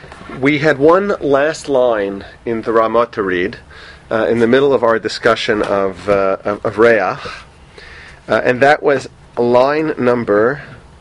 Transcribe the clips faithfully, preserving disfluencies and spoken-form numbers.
We had one last line in the Ramah to read uh, in the middle of our discussion of uh, of, of Reach, uh, and that was line number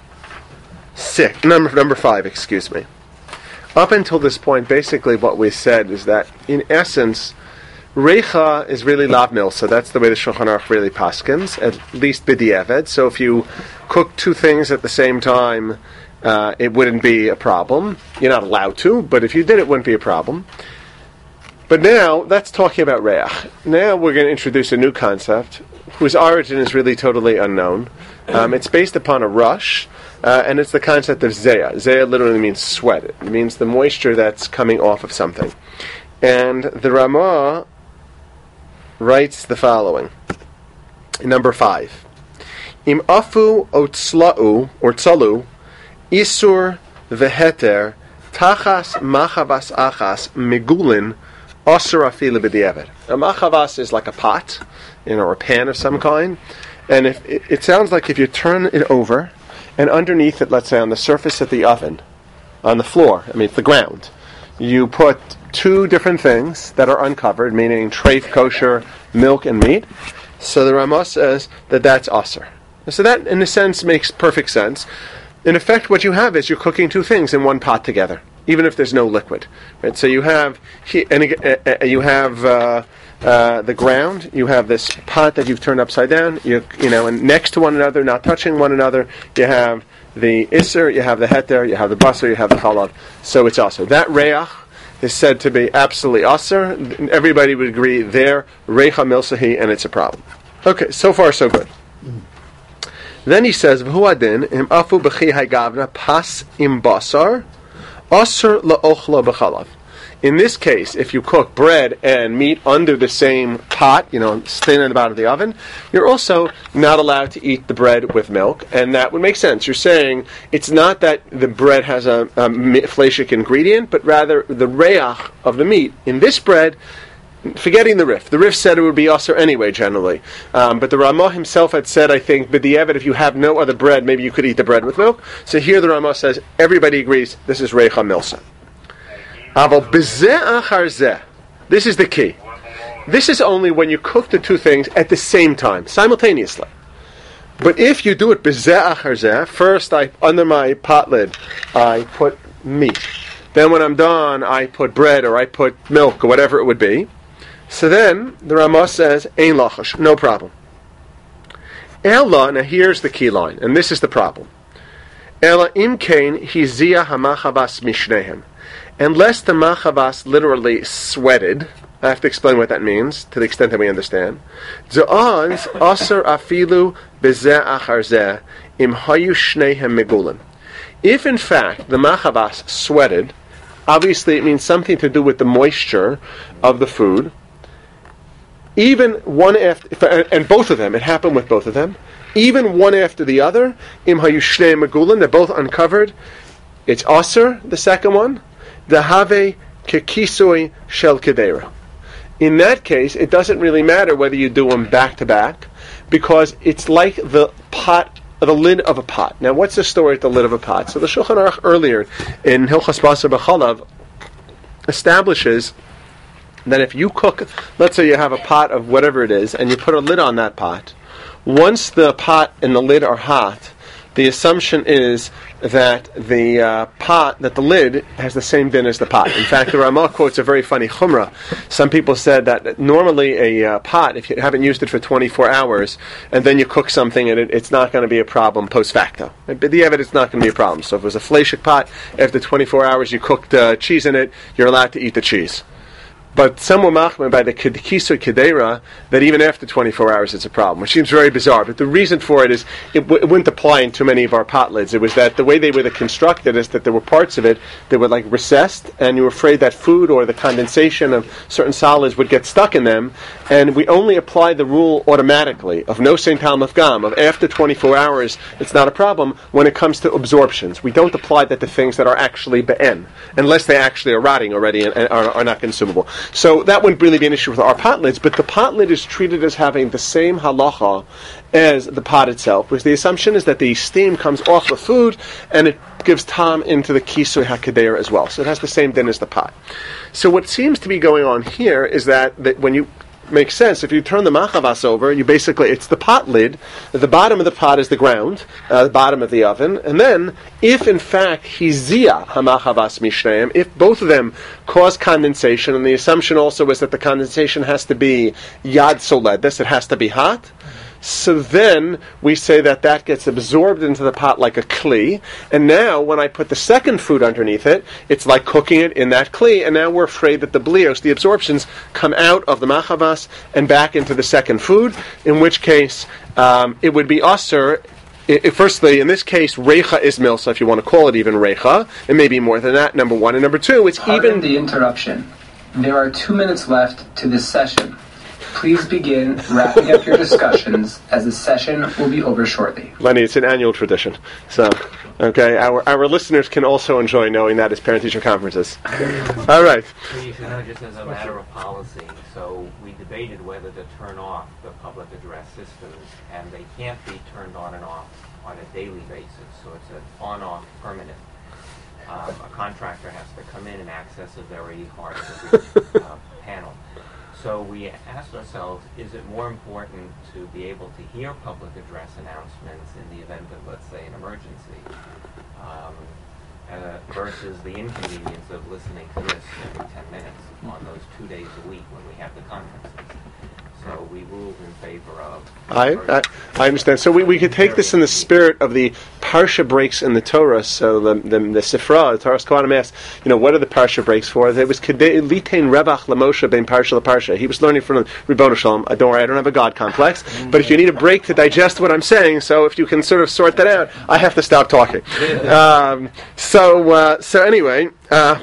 six, number number five. Excuse me. Up until this point, basically what we said is that, in essence, Reicha is really lav milsa. That's the way the Shulchan Aruch really paskins, at least b'di'evet. So if you cook two things at the same time, uh, it wouldn't be a problem. You're not allowed to, but if you did, it wouldn't be a problem. But now, that's talking about Reach. Now we're going to introduce a new concept, whose origin is really totally unknown. Um, it's based upon a rush, uh, and it's the concept of Zeya. Zeya literally means sweat. It means the moisture that's coming off of something. And the Ramah writes the following. Number five. Im afu otzla'u, or tzalu, isur veheter, tachas machavas achas, megulin, asur afilu b'di'evet. A machavas is like a pot, you know, or a pan of some kind. And if it, it sounds like if you turn it over, and underneath it, let's say on the surface of the oven, on the floor, I mean, it's the ground, you put two different things that are uncovered, meaning treif, kosher, milk, and meat. So the Ramah says that that's aser. So that, in a sense, makes perfect sense. In effect, what you have is you're cooking two things in one pot together, even if there's no liquid. Right? So you have and you have uh, uh, the ground. You have this pot that you've turned upside down. You you know, and next to one another, not touching one another, you have the iser, you have the heter, you have the basar, you have the chalav. So it's aser. That reach is said to be absolutely aser. Everybody would agree there, reicha milsahi, and it's a problem. Okay, so far so good. Then he says, "V'huadin im afu b'chi haygavna pas im basar, aser la'ochla b'chalav." In this case, if you cook bread and meat under the same pot, you know, staying in the bottom of the oven, you're also not allowed to eat the bread with milk, and that would make sense. You're saying it's not that the bread has a, a fleishic ingredient, but rather the reach of the meat in this bread. Forgetting the Rif. The Rif said it would be aser anyway, generally. Um, but the Ramah himself had said, I think, b'di'evet, if you have no other bread, maybe you could eat the bread with milk. So here the Ramah says, everybody agrees, this is reicha milsa. Aval b'zeh achar zeh. This is the key. This is only when you cook the two things at the same time, simultaneously. But if you do it b'zeh achar zeh, first I, under my pot lid, I put meat. Then when I'm done, I put bread or I put milk or whatever it would be. So then, the Ramah says, Ein lachash, no problem. Ela, now here's the key line, and this is the problem. Ela imkein hizia hamachavas mishnehem. Unless the machavas literally sweated, I have to explain what that means, to the extent that we understand. Zo'az aser afilu bezeh achar zeh im hayu shnehem megulim. If in fact the machavas sweated, obviously it means something to do with the moisture of the food. Even one after, and both of them, it happened with both of them. Even one after the other, im hayu shnei megulin, they're both uncovered. It's aser, the second one. Dahave kekisoi shel kedera. In that case, it doesn't really matter whether you do them back to back, because it's like the pot, the lid of a pot. Now, what's the story at the lid of a pot? So the Shulchan Aruch earlier in Hilchas Basar B'chalav establishes that if you cook, let's say you have a pot of whatever it is, and you put a lid on that pot, once the pot and the lid are hot, the assumption is that the uh, pot, that the lid has the same din as the pot. In fact, the Ramah quotes a very funny chumrah. Some people said that normally a uh, pot, if you haven't used it for twenty-four hours, and then you cook something, and it, it's not going to be a problem post facto. But the evidence it's not going to be a problem. So if it was a fleishik pot, after twenty-four hours you cooked uh, cheese in it, you're allowed to eat the cheese. But some were machmir by the kisur kedera that even after twenty-four hours it's a problem, which seems very bizarre. But the reason for it is it, w- it wouldn't apply in too many of our pot lids. It was that the way they were constructed is that there were parts of it that were like recessed, and you were afraid that food or the condensation of certain solids would get stuck in them. And we only apply the rule automatically of no Saint Talmud Gam, of after twenty-four hours it's not a problem when it comes to absorptions. We don't apply that to things that are actually be'en, unless they actually are rotting already and, and are, are not consumable. So that wouldn't really be an issue with our pot lids, but the pot lid is treated as having the same halacha as the pot itself, because the assumption is that the steam comes off the food and it gives tam into the kisui hakadera as well. So it has the same din as the pot. So what seems to be going on here is that, that when you makes sense. If you turn the machavas over, you basically, it's the pot lid. The bottom of the pot is the ground, uh, the bottom of the oven. And then, if in fact hizia hamachavas mishneim, if both of them cause condensation, and the assumption also is that the condensation has to be yad soledes, it has to be hot. So then we say that that gets absorbed into the pot like a kli, and now when I put the second food underneath it, it's like cooking it in that kli, and now we're afraid that the blios, the absorptions, come out of the machavas and back into the second food, in which case um, it would be asur. I, I, firstly, in this case, reicha is milsa, if you want to call it even reicha. It may be more than that, number one. And number two, it's Pardon even... the interruption. There are two minutes left to this session. Please begin wrapping up your discussions, as the session will be over shortly. Lenny, it's an annual tradition. So, okay, our our listeners can also enjoy knowing that as parent-teacher conferences. All right. So you should know, just as a matter of policy, so we debated whether to turn off the public address systems, and they can't be turned on and off on a daily basis, so it's an on-off permanent. Um, a contractor has to come in and access a very hard-to-reach uh, panel. So we asked ourselves, is it more important to be able to hear public address announcements in the event of, let's say, an emergency, um, uh, versus the inconvenience of listening to this every ten minutes on those two days a week when we have the conferences? So we ruled in favor of... I, I I understand. So we, we could take this in the spirit of the parsha breaks in the Torah. So the the, the Sifra, the Torah's Kohanim asked, you know, what are the parsha breaks for? It was Kedei Litain Rebach LaMoshe Ben Parsha LaParsha. He was learning from Ribono Shalom. Don't worry, I don't have a God complex. But if you need a break to digest what I'm saying, so if you can sort of sort that out, I have to stop talking. Um, so uh, so anyway... Uh,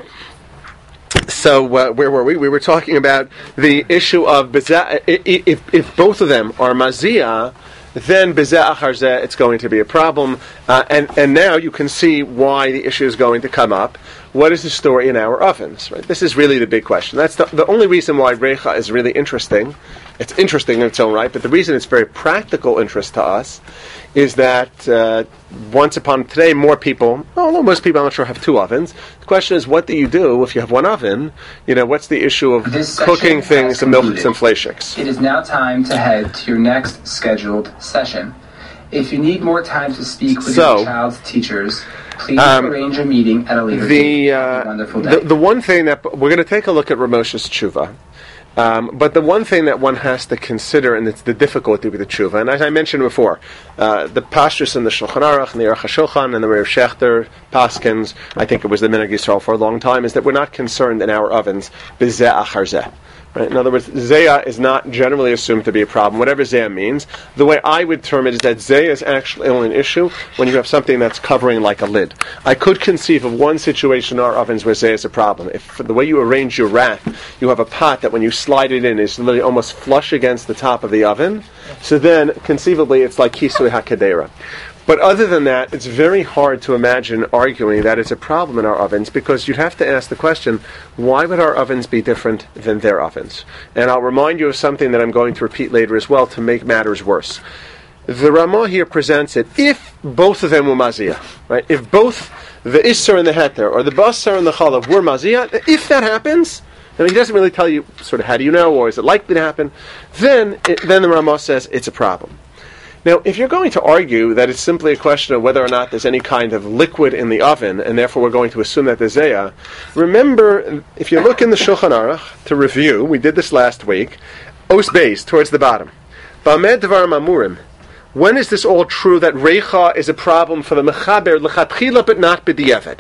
So uh, where were we? We were talking about the issue of bezeh. If, if both of them are mazia, then bezeh achar zeh, it's going to be a problem. Uh, and and now you can see why the issue is going to come up. What is the story in our ovens? Right. This is really the big question. That's the, the only reason why reicha is really interesting. It's interesting in its own right, but the reason it's very practical interest to us is that uh, once upon today, more people, although most people I'm not sure have two ovens. The question is, what do you do if you have one oven? You know, what's the issue of cooking things and milks and fleishiks? It is now time to head to your next scheduled session. If you need more time to speak with so, your child's teachers, please um, arrange a meeting at a later the, date. Uh, Wonderful day. The, the one thing that we're going to take a look at Ramosha's tshuva. Um, but the one thing that one has to consider, and it's the difficulty with the tshuva, and as I mentioned before, uh, the pashtus and the Shulchan Aruch and the Aruch HaShulchan and the Rav Shechter, Paskins, I think it was the Minhag Yisrael for a long time, is that we're not concerned in our ovens b'zeh achar zeh. Right? In other words, zeya is not generally assumed to be a problem, whatever zeya means. The way I would term it is that zeya is actually only an issue when you have something that's covering like a lid. I could conceive of one situation in our ovens where zeya is a problem. If the way you arrange your rack, you have a pot that when you slide it in is literally almost flush against the top of the oven, so then conceivably it's like kisui hakadera. But other than that, it's very hard to imagine arguing that it's a problem in our ovens, because you'd have to ask the question, why would our ovens be different than their ovens? And I'll remind you of something that I'm going to repeat later as well to make matters worse. The Ramah here presents it, if both of them were maziyah, right? If both the Isser and the Heter, or the Basar and the Chalav were maziyah, if that happens, and he doesn't really tell you sort of how do you know, or is it likely to happen, then it, then the Ramah says it's a problem. Now, if you're going to argue that it's simply a question of whether or not there's any kind of liquid in the oven, and therefore we're going to assume that there's zeya, remember, if you look in the Shulchan Aruch, to review, we did this last week, Os Beis, towards the bottom. Ba'med Dvar Mamurim. When is this all true that reicha is a problem for the mechaber lechatchila but not b'diavad?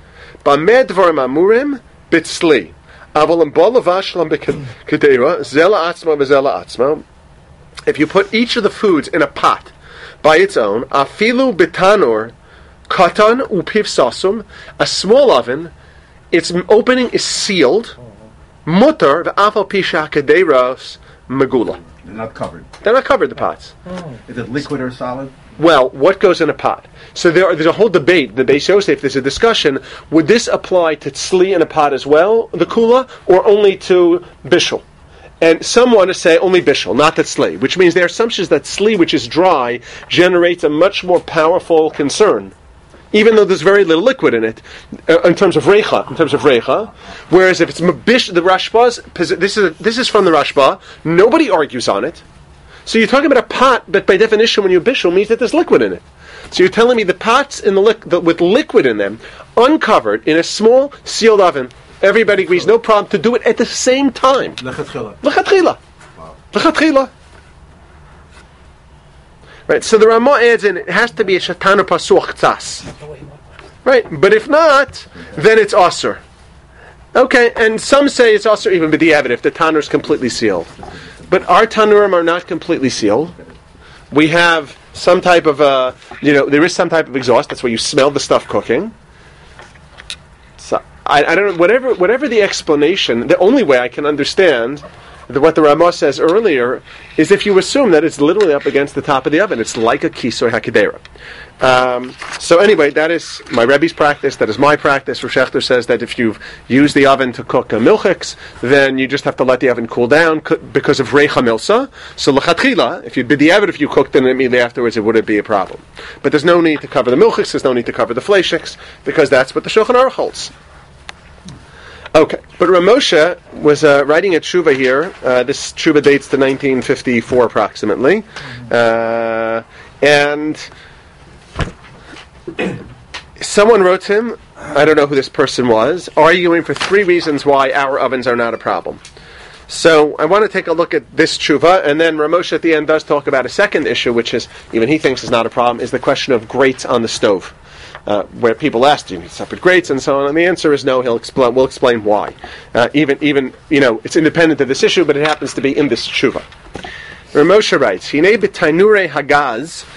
Ba'med Dvar Mamurim b'tzli. Avolim bolavashlam b'kedera zela atzma b'zela atzma. If you put each of the foods in a pot by its own, afilu bitanur, katan upiv sasum, a small oven, its opening is sealed, mutar v'afal pisha kaderos megula. They're not covered. They're not covered, the pots. Oh. Is it liquid or solid? Well, what goes in a pot? So there are, there's a whole debate. The Beis Yosef, there's a discussion. Would this apply to tzli in a pot as well, the kula, or only to bishul? And some want to say only bishul, not that tzli, which means their assumption is that tzli, which is dry, generates a much more powerful concern, even though there's very little liquid in it, uh, in terms of reicha. In terms of reicha, whereas if it's mabish, the Rashba's this is this is from the Rashba. Nobody argues on it. So you're talking about a pot, but by definition, when you bishul, means that there's liquid in it. So you're telling me the pots in the, li- the with liquid in them, uncovered in a small sealed oven. Everybody agrees, no problem, to do it at the same time. Lechatchila. Lechatchila. Lechatchila. Right, so the Ramah adds in, it has to be a shatana pasuach tzas. Right, but if not, then it's asur. Okay, and some say it's asur even b'diavad if the tanur is completely sealed. But our tanurim are not completely sealed. We have some type of, uh, you know, there is some type of exhaust. That's where you smell the stuff cooking. So I, I don't know. Whatever, whatever the explanation, the only way I can understand the, what the Ramah says earlier is if you assume that it's literally up against the top of the oven. It's like a kisor hakidera. Um, so anyway, that is my Rebbe's practice. That is my practice. Rav Shechter says that if you've used the oven to cook a milchiks, then you just have to let the oven cool down co- because of reicha milsa. So l'chatchila, if you'd be the oven, if you cooked it immediately afterwards, it wouldn't be a problem. But there's no need to cover the milchiks. There's no need to cover the fleishiks because that's what the Shulchan Aruch holds. Okay, but Rav Moshe was uh, writing a tshuva here. Uh, this tshuva dates to nineteen fifty-four approximately, uh, and someone wrote to him, I don't know who this person was, arguing for three reasons why our ovens are not a problem. So I want to take a look at this tshuva, and then Rav Moshe at the end does talk about a second issue, which is, even he thinks is not a problem, is the question of grates on the stove. Uh, where people ask, do you need separate grates and so on, and the answer is no. He'll explain. We'll explain why. Uh, even, even you know, it's independent of this issue, but it happens to be in this tshuva. Rav Moshe writes, "Hinei b'tainurei hagaz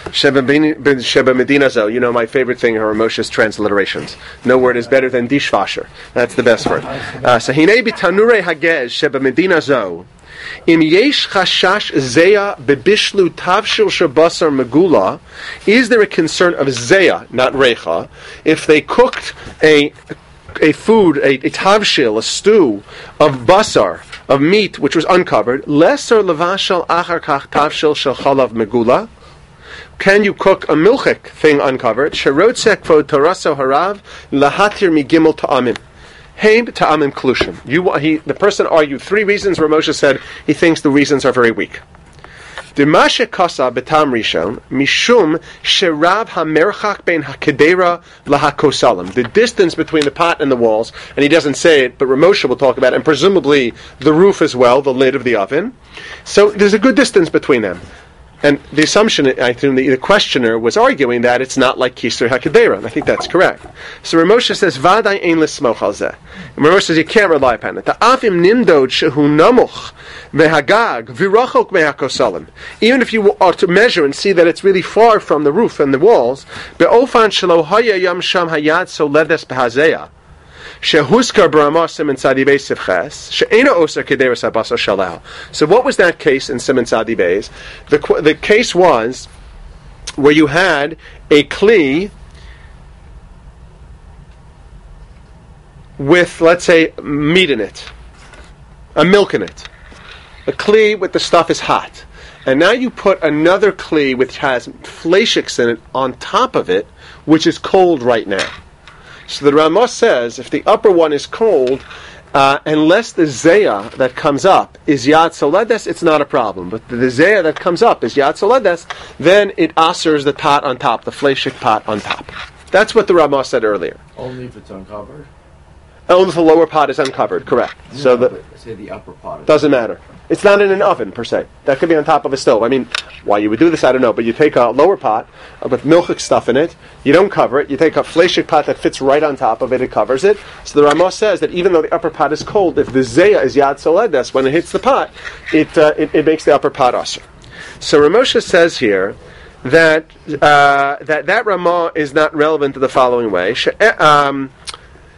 sheba medina zo." You know my favorite thing are Rav Moshe's transliterations. No word is better than dishwasher. That's the best word. Uh, so hinei b'tainurei hagaz sheba medina zo. Im yesh chashash zeya bebishlu tavshil shabasar megula, is there a concern of zeya, not recha, if they cooked a a food, a, a tavshil, a stew of basar, of meat which was uncovered, lesser levashal achar kach tavshil shel chalav megula? Can you cook a milchik thing uncovered? Sherotzek vo toraso harav lahatir migimel ta'amim. Heim ta'amim klushim. You, he, the person argued three reasons where Moshe said he thinks the reasons are very weak. Dimashe kasa betam rishon mishum sherav hamerchak ben hakedera lahakosalim. The distance between the pot and the walls, and he doesn't say it, but Moshe will talk about it, and presumably the roof as well, the lid of the oven. So there's a good distance between them. And the assumption, I think the, the questioner was arguing that it's not like Kisur HaKedera, and I think that's correct. So Rav Moshe says, Vaday ein l'smoch al zeh. And Rav Moshe says, you can't rely upon it. Ta'afim nimdod shehu namuch v'hagag v'rachok v'hakosalim. Even if you are to measure and see that it's really far from the roof and the walls, be'ofan shelo haya yam sham hayad soledes b'hazeya. Shehuskar Brahma Siman Tzadi Beis Sivches She'ena Oser Kederas Habasar Shalal. So what was that case in Siman Tzadi Beis? The the case was where you had a kli with, let's say, meat in it, a milk in it. A kli with the stuff is hot, and now you put another kli which has fleishiks in it on top of it, which is cold right now. So the Ramah says, if the upper one is cold, uh, unless the zeya that comes up is yad soledes, it's not a problem. But the zeya that comes up is yad soledes, then it asers the pot on top, the fleishik pot on top. That's what the Ramah said earlier. Only if it's uncovered? Only if the lower pot is uncovered, correct. No, so the say the upper pot. Doesn't matter. It's not in an oven, per se. That could be on top of a stove. I mean, why you would do this, I don't know. But you take a lower pot with milchik stuff in it, you don't cover it, you take a fleishik pot that fits right on top of it, it covers it. So the Ramah says that even though the upper pot is cold, if the zeya is yad soledes, when it hits the pot, it, uh, it, it makes the upper pot asr. So Rav Moshe says here that uh, that, that Ramah is not relevant to the following way. Um,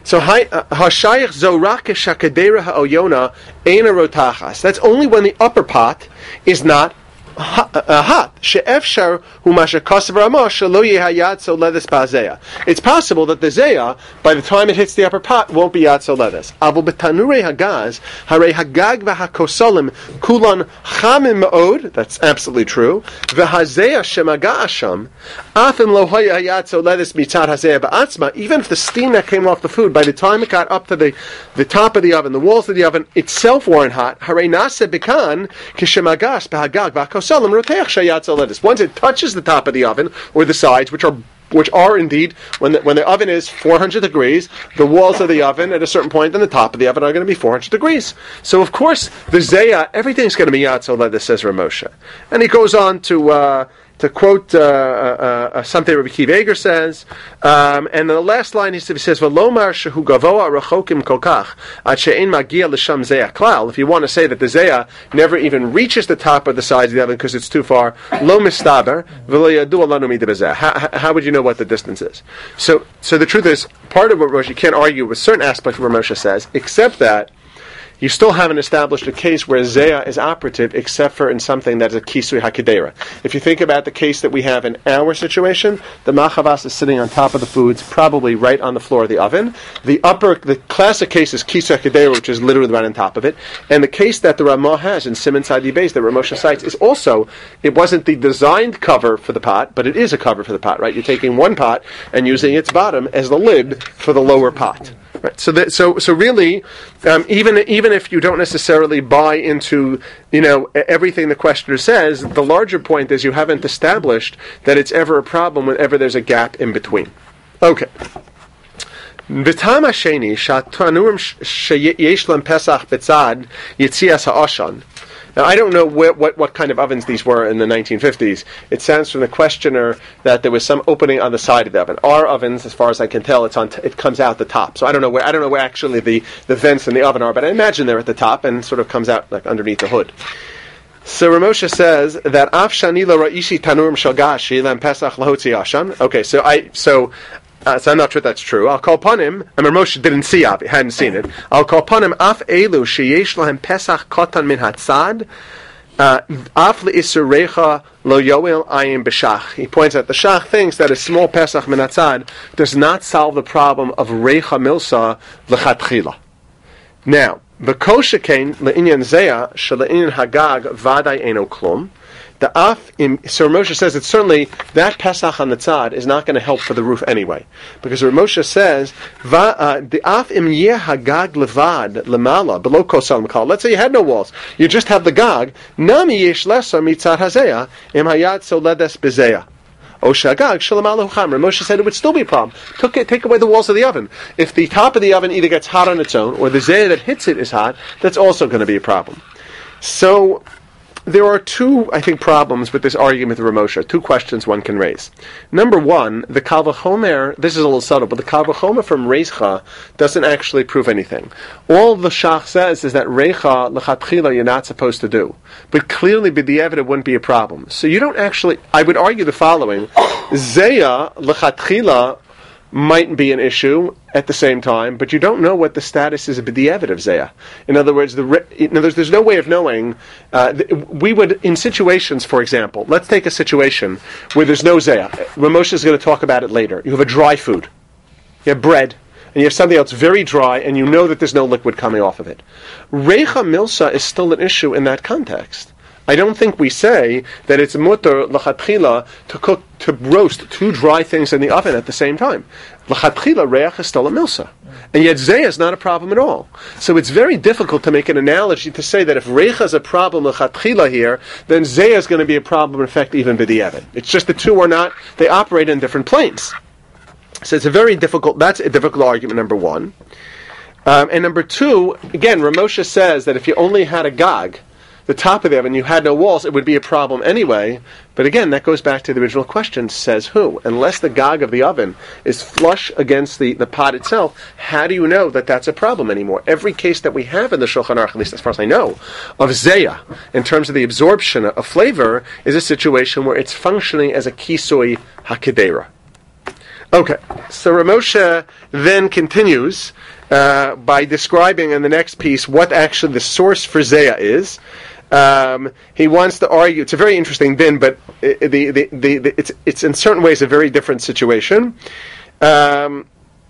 So hashayich zorak shakadera haoyona ena rotachas. That's only when the upper pot is not hot. She'efshar hu mashakasav ramah shelo yehayad so ledes ba'zeya. It's possible that the zeya, by the time it hits the upper pot, won't be yad so ledes. Aval betanurei hagaz harei hagag v'hakosalim kulan chamim ma'od. That's absolutely true. V'hazeya shemaga asham afim lo hayad so ledes mitzad hazeya ba'atzma. Even if the steam that came off the food, by the time it got up to the, the top of the oven, the walls of the oven itself weren't hot. Harei nase bekan kishemagas b'hagag v'hakosalim. Once it touches the top of the oven or the sides, which are which are indeed, when the, when the oven is four hundred degrees, the walls of the oven at a certain point and the top of the oven are going to be four hundred degrees. So of course the zeya, everything's going to be yatzo ledes, says Ramosha, and he goes on to. Uh, To quote uh, uh, uh, something Rabbi Akiva Eiger says, um, and in the last line he says, "V'lomar shehu gavoa rachokim kolkach ad she'ein magia l'sham zeya klal." If you want to say that the zeya never even reaches the top of the sides of the oven because it's too far, lo mistaber v'lo yadu alanu mida b'zeh. How would you know what the distance is? So, so the truth is, part of what Rosh, you can't argue with certain aspects of what Moshe says, except that you still haven't established a case where zeya is operative, except for in something that is a kisui hakidera. If you think about the case that we have in our situation, the machavas is sitting on top of the foods, probably right on the floor of the oven. The upper, the classic case is kisui hakidera, which is literally right on top of it. And the case that the Ramah has in Siman Sadi Beis, that Ramosha cites, is also, it wasn't the designed cover for the pot, but it is a cover for the pot, right? You're taking one pot and using its bottom as the lid for the lower pot. Right. So that, so so really, um, even even if you don't necessarily buy into, you know, everything the questioner says, the larger point is you haven't established that it's ever a problem whenever there's a gap in between. Okay. V'tam hasheni shatanurim sheyesh lam pesach betzad yitzias ha'ashan. Now, I don't know where, what, what kind of ovens these were in the nineteen fifties. It sounds from the questioner that there was some opening on the side of the oven. Our ovens, as far as I can tell, it's on t- it comes out the top. So I don't know where I don't know where actually the, the vents in the oven are, but I imagine they're at the top and sort of comes out like underneath the hood. So Ramosha says that Af shani lo ra'ishi tanurim shagashi lam pesach lahotzi ashan. Okay, so I so. Uh, so I'm not sure that's true. I'll call upon him. I mean, Moshe didn't see it, hadn't seen it. I'll call upon him. Af elu sheyesh lahem pesach kotan min hatzad. Af leisurecha lo yoel ayin b'shach. He points out the shach thinks that a small pesach min hatzad does not solve the problem of reicha milsa lechatchila. Now, v'koshekain le'inyan zeya shele'inyan hagag vaday eno klum. The af im, so Ramosha says that certainly that Pesach on the tzad is not going to help for the roof anyway, because Ramosha says va, uh, the af im yeh hagag levad lemala below kosal mekal. Let's say you had no walls, you just have the gag. Nami yesh lesar mitzad hazeya im hayad soledes bezeya. Oshagag shalamalahu chamra. Moshe said it would still be a problem. Took it, take away the walls of the oven. If the top of the oven either gets hot on its own or the zeya that hits it is hot, that's also going to be a problem. So there are two, I think, problems with this argument of Ramosha. Two questions one can raise. Number one, the Kal V'chomer, this is a little subtle, but the Kal V'chomer from Reicha doesn't actually prove anything. All the Shach says is that Reicha, L'chatchila, you're not supposed to do. But clearly, b'diavad, it wouldn't be a problem. So you don't actually, I would argue the following. Zeya, L'chatchila, might be an issue at the same time, but you don't know what the status is of the b'diavad of zeya. In other words, the re- in other words, there's no way of knowing. Uh, th- we would, in situations, for example, let's take a situation where there's no zeya. Ramosha is going to talk about it later. You have a dry food. You have bread, and you have something else very dry, and you know that there's no liquid coming off of it. Reicha milsa is still an issue in that context. I don't think we say that it's mutter l'chatchila to cook, to roast two dry things in the oven at the same time. L'chatchila reach is still a milsa. And yet zeya is not a problem at all. So it's very difficult to make an analogy to say that if reich is a problem l'chatchila here, then zeya is going to be a problem in effect even b'diavad. It's just the two are not, they operate in different planes. So it's a very difficult, that's a difficult argument, number one. Um, and number two, again, Ramosha says that if you only had a gag, the top of the oven, you had no walls, it would be a problem anyway. But again, that goes back to the original question, says who? Unless the gag of the oven is flush against the, the pot itself, how do you know that that's a problem anymore? Every case that we have in the Shulchan Aruch, at least as far as I know, of zeya, in terms of the absorption of flavor, is a situation where it's functioning as a kisui hakidera. Okay, so Ramosha then continues uh, by describing in the next piece what actually the source for Zeya is. Um, he wants to argue. It's a very interesting din, but the, the, the, the, the, it's it's in certain ways a very different situation. Um,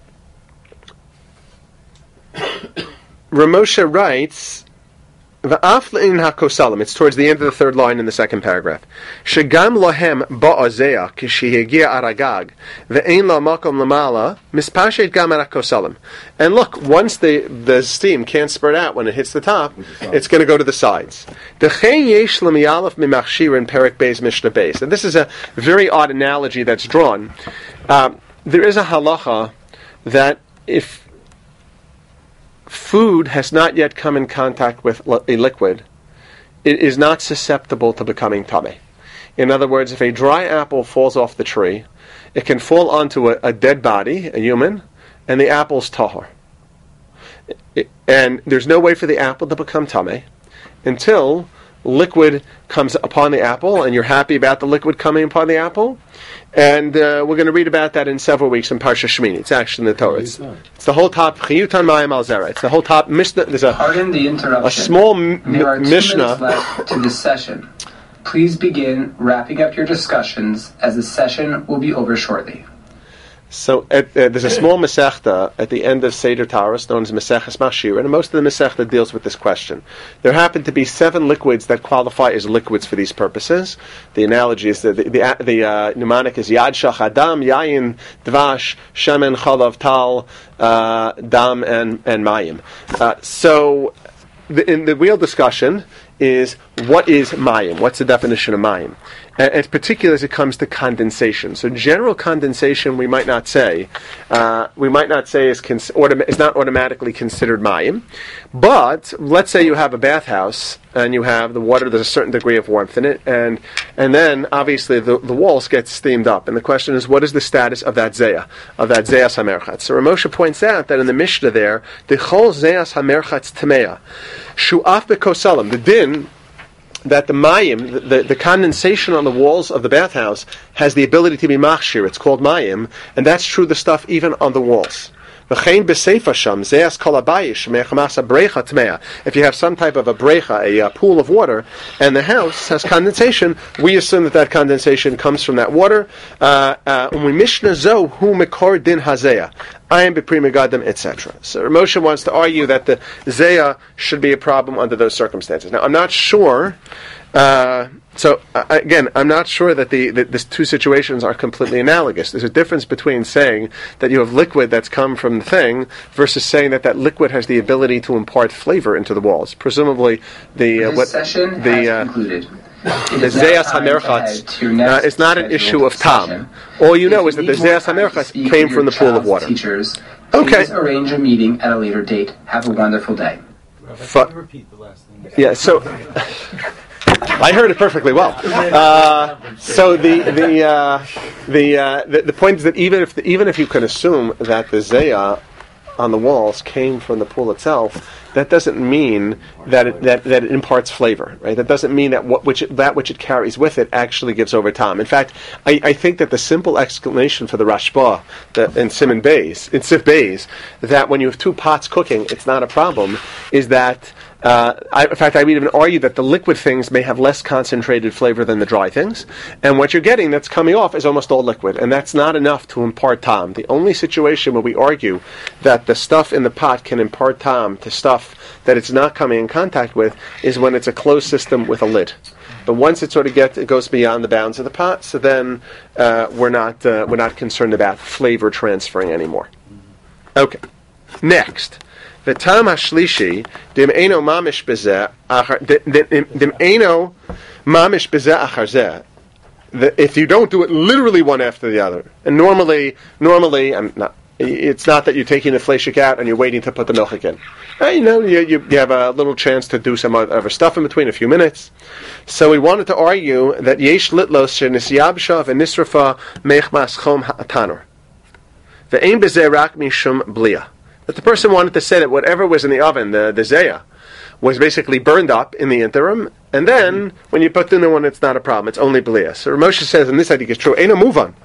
Ramosha writes, "Va'aflein hakosalim." It's towards the end of the third line in the second paragraph. Shegam lohem ba'azeya kishihegia aragag ve'ein la makom lamala mispashet gam arakosalim. And look, once the the steam can't spread out when it hits the top, it's going to go to the sides. Dechein yesh lemiyalef mimachshir in perik beis mishnah beis. And this is a very odd analogy that's drawn. Um, there is a halacha that if food has not yet come in contact with a liquid, it is not susceptible to becoming tameh. In other words, if a dry apple falls off the tree, it can fall onto a, a dead body, a human, and the apple's tahor. It, and there's no way for the apple to become tameh until liquid comes upon the apple, and you're happy about the liquid coming upon the apple. And uh, we're going to read about that in several weeks in Parsha Shmini. It's actually in the Torah. It's, it's the whole top. Chiyutan Mayim Al Zera. It's the whole top. Mishnah. There's a Pardon the interruption. a small m- There are two Mishnah. minutes left to this session. Please begin wrapping up your discussions, as the session will be over shortly. So at, uh, there's a small Masechta at the end of Seder Taurus known as Maseches Mashir, and most of the Masechta deals with this question. There happen to be seven liquids that qualify as liquids for these purposes. The analogy is that the, the, the uh, mnemonic is Yad Shach Adam, Yayin, Dvash, Shemen, Chalav, Tal, uh, Dam, and, and Mayim. Uh, so the, in the real discussion is what is Mayim? What's the definition of Mayim? And particularly as it comes to condensation. So general condensation, we might not say, uh, we might not say is, cons- autom- is not automatically considered mayim. But let's say you have a bathhouse and you have the water, there's a certain degree of warmth in it, and and then obviously the, the walls get steamed up. And the question is, what is the status of that zeya, of that zeyas hamerchatz? So Ramosha points out that in the Mishnah there, the chol zeyas hamerchatz tameya, shu'af bekosalim, the din that the mayim, the, the, the condensation on the walls of the bathhouse, has the ability to be machshir. It's called mayim, and that's true the stuff even on the walls. If you have some type of a brecha, a uh, pool of water, and the house has condensation, we assume that that condensation comes from that water. Uh, uh, I am beprimigadim, et cetera. So Moshe wants to argue that the zeya should be a problem under those circumstances. Now, I'm not sure. Uh, so uh, again, I'm not sure that the that these two situations are completely analogous. There's a difference between saying that you have liquid that's come from the thing versus saying that that liquid has the ability to impart flavor into the walls. Presumably, the uh, This what session the has uh, concluded. the zeyas hamerchatz uh, is not an issue of tam. All you know is that the zeyas hamerchatz came from the pool of water. Teachers, Okay. please arrange a meeting at a later date. Have a wonderful day. Fu- Repeat the last thing. Yeah, so I heard it perfectly well. Uh, so the the, uh, the, uh, the the point is that even if the, even if you can assume that the zeya on the walls came from the pool itself, that doesn't mean that it, that that it imparts flavor, right? That doesn't mean that what which it, that which it carries with it actually gives over time. In fact, I, I think that the simple explanation for the Rashba that in Simon Bays, in Sif Bays, that when you have two pots cooking, it's not a problem, is that. Uh, I, in fact, I would even argue that the liquid things may have less concentrated flavor than the dry things, and what you're getting that's coming off is almost all liquid, and that's not enough to impart tam. The only situation where we argue that the stuff in the pot can impart tam to stuff that it's not coming in contact with is when it's a closed system with a lid. But once it sort of gets, it goes beyond the bounds of the pot, so then uh, we're not uh, we're not concerned about flavor transferring anymore. Okay, next. The tam hashlishi dim eno mamish bezeh dim eno mamish bezeh achar zeh. If you don't do it literally one after the other, and normally, normally, I'm not. It's not that you're taking the fleshik out and you're waiting to put the milchik in. Uh, you know, you, you, you have a little chance to do some other stuff in between, a few minutes. So we wanted to argue that yesh litlos shenisiyabshav and nisrafa meichmas chom ha'atanor. Ve'ein bezeh rak mishum blia. That the person wanted to say that whatever was in the oven, the, the zeya, was basically burned up in the interim, and then when you put the new one, it's not a problem. It's only blia. So Moshe says, and this I think is true, ain't no move on.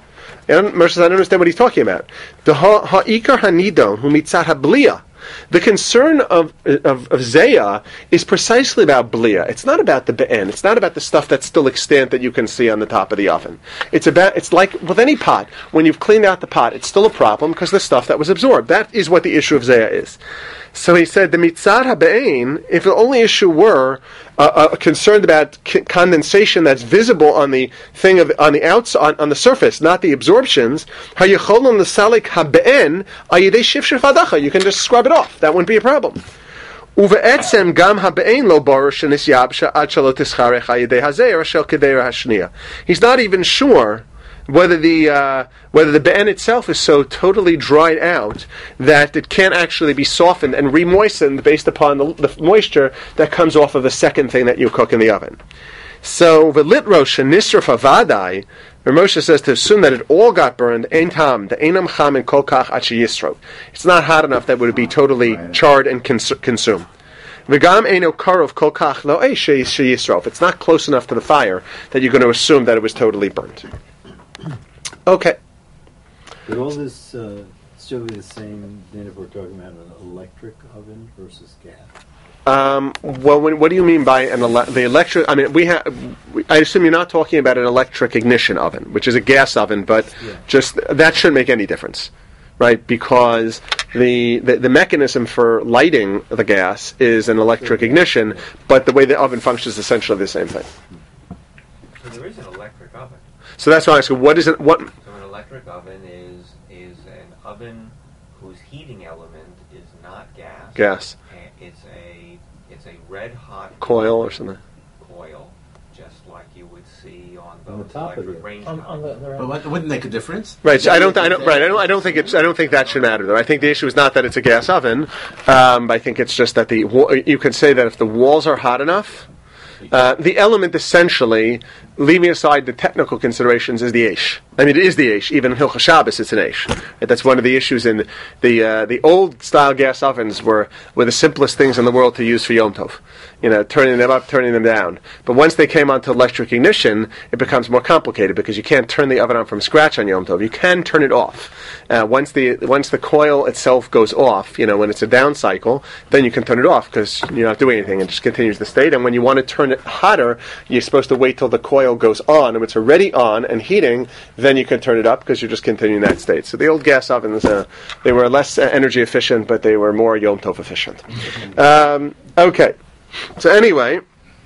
And Moshe says, I don't understand what he's talking about. The ha'ikar hanidon hu mitzat habliya. The concern of of, of Zayah is precisely about Blia. It's not about the Be'en. It's not about the stuff that's still extant that you can see on the top of the oven. It's about, it's like with any pot. When you've cleaned out the pot, it's still a problem because the stuff that was absorbed. That is what the issue of Zayah is. So he said, the mitzad ha'be'en, if the only issue were uh, uh, concerned about c- condensation that's visible on the thing of on the outside, on, on the surface, not the absorptions, ha'yecholon l'salik ha'be'en ayidei shifshif adacha, you can just scrub it off. That wouldn't be a problem. Uve'etzem gam ha'be'en lo baruch shenisyabsha ad shelo tischarech ayidei hazeir shel kedera hashniya. He's not even sure whether the uh, whether the be'en itself is so totally dried out that it can't actually be softened and re-moistened based upon the, the moisture that comes off of the second thing that you cook in the oven. So v'litrosh nisraf avadai, Moshe says to assume that it all got burned. Ein tam the einam cham and kol kach at sheyisro. It's not hot enough that it would be totally charred and cons- consumed. V'gam eino karov kol kach lo eish sheyisro. It's not close enough to the fire that you're going to assume that it was totally burnt. Okay. Would all this uh, still be the same then if we're talking about an electric oven versus gas? Um, well, when, what do you mean by an ele- the electric? I mean, we have. I assume you're not talking about an electric ignition oven, which is a gas oven, but yeah. just that shouldn't make any difference, right? Because the, the the mechanism for lighting the gas is an electric ignition, but the way the oven functions is essentially the same thing. So there is an electric oven. So that's why I ask, what is it? What? So an electric oven is is an oven whose heating element is not gas. Gas. And it's a it's a red hot Coil or something. Coil, just like you would see on On the those top of electric it. range On, on the, the But what, wouldn't make a difference? Right. So I don't. I don't. Right. I don't. I don't think it's. I don't think that should matter, though. I think the issue is not that it's a gas oven. Um, I think it's just that the. You could say that if the walls are hot enough, uh, the element essentially, leaving aside the technical considerations, is the eish. I mean, it is the eish. Even in Hilchos Shabbos, it's an eish. Right? That's one of the issues in the the, uh, the old style gas ovens were were the simplest things in the world to use for Yom Tov. You know, turning them up, turning them down. But once they came onto electric ignition, it becomes more complicated because you can't turn the oven on from scratch on Yom Tov. You can turn it off. Uh, once the once the coil itself goes off, you know, when it's a down cycle, then you can turn it off because you're not doing anything. It just continues the state. And when you want to turn it hotter, you're supposed to wait till the coil goes on. And when it's already on and heating, then you can turn it up because you're just continuing that state. So the old gas ovens, uh, they were less uh, energy efficient, but they were more Yom Tov efficient. Um, okay. So anyway,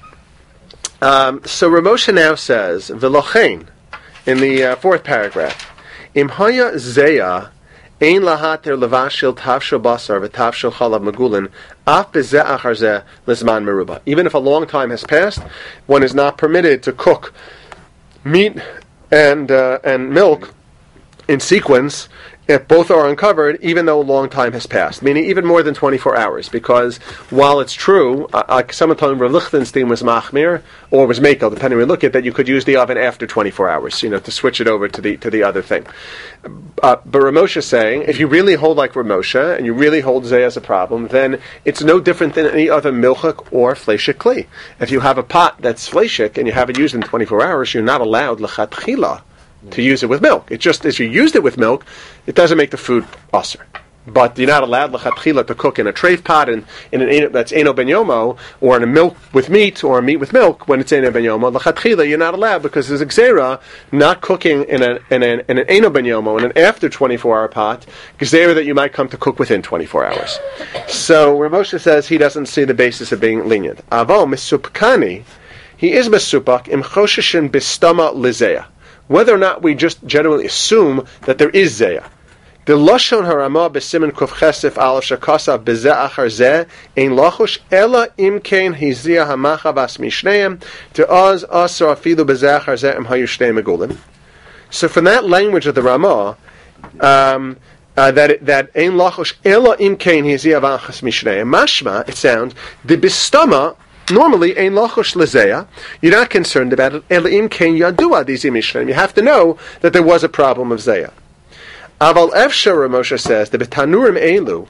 um, so Ramosha now says, V'lochein, in the uh, fourth paragraph, Im haya zeya, ein lahater levashil tavshil basar v'tavshil chalav magulin, af bezeh achar zeh lezman meruba. Even if a long time has passed, one is not permitted to cook meat and uh, and milk in sequence if both are uncovered, even though a long time has passed, meaning even more than twenty-four hours, because while it's true, uh, like someone told me Rav Lichtenstein was machmir, or was mekel, depending on where you look at, that you could use the oven after twenty-four hours, you know, to switch it over to the to the other thing. Uh, but Ramosha is saying, if you really hold like Ramosha, and you really hold Zeh as a problem, then it's no different than any other milchik or fleishik kli. If you have a pot that's fleishik, and you have it used in twenty-four hours, you're not allowed lechatchila to use it with milk. It just, as you used it with milk, it doesn't make the food usher. But you're not allowed lechatchila to cook in a treif pot in, in an that's eno ben yomo, or in a milk with meat, or a meat with milk when it's eno ben yomo. Lechatchila you're not allowed because there's a gzera not cooking in an in an in an eno ben yomo in an after twenty-four hour pot, gzera that you might come to cook within twenty-four hours. So Rav Moshe says he doesn't see the basis of being lenient. Avo misupkani, he is misupak im choshishin bistama lizeya. Whether or not we just generally assume that there is Zeh. The Lashon Harama b'simen kuf chesef aleph shakasav b'zeh achar zeh ein lachush ela imkein hizia hamacha bas mishneim to oz asar afilu b'zeh achar zeh im hayu shnei megulim. So from that language of the Ramah, um, uh, that it, that ein lachush ela imkein hizia hamacha mishneim, mashma, it sounds the bistama. Normally, ein lachosh lezeya, you're not concerned about it. Elim ken yadua dizim mishleim. You have to know that there was a problem of zeya. Aval efshar, Moshe says, the betanurim elu,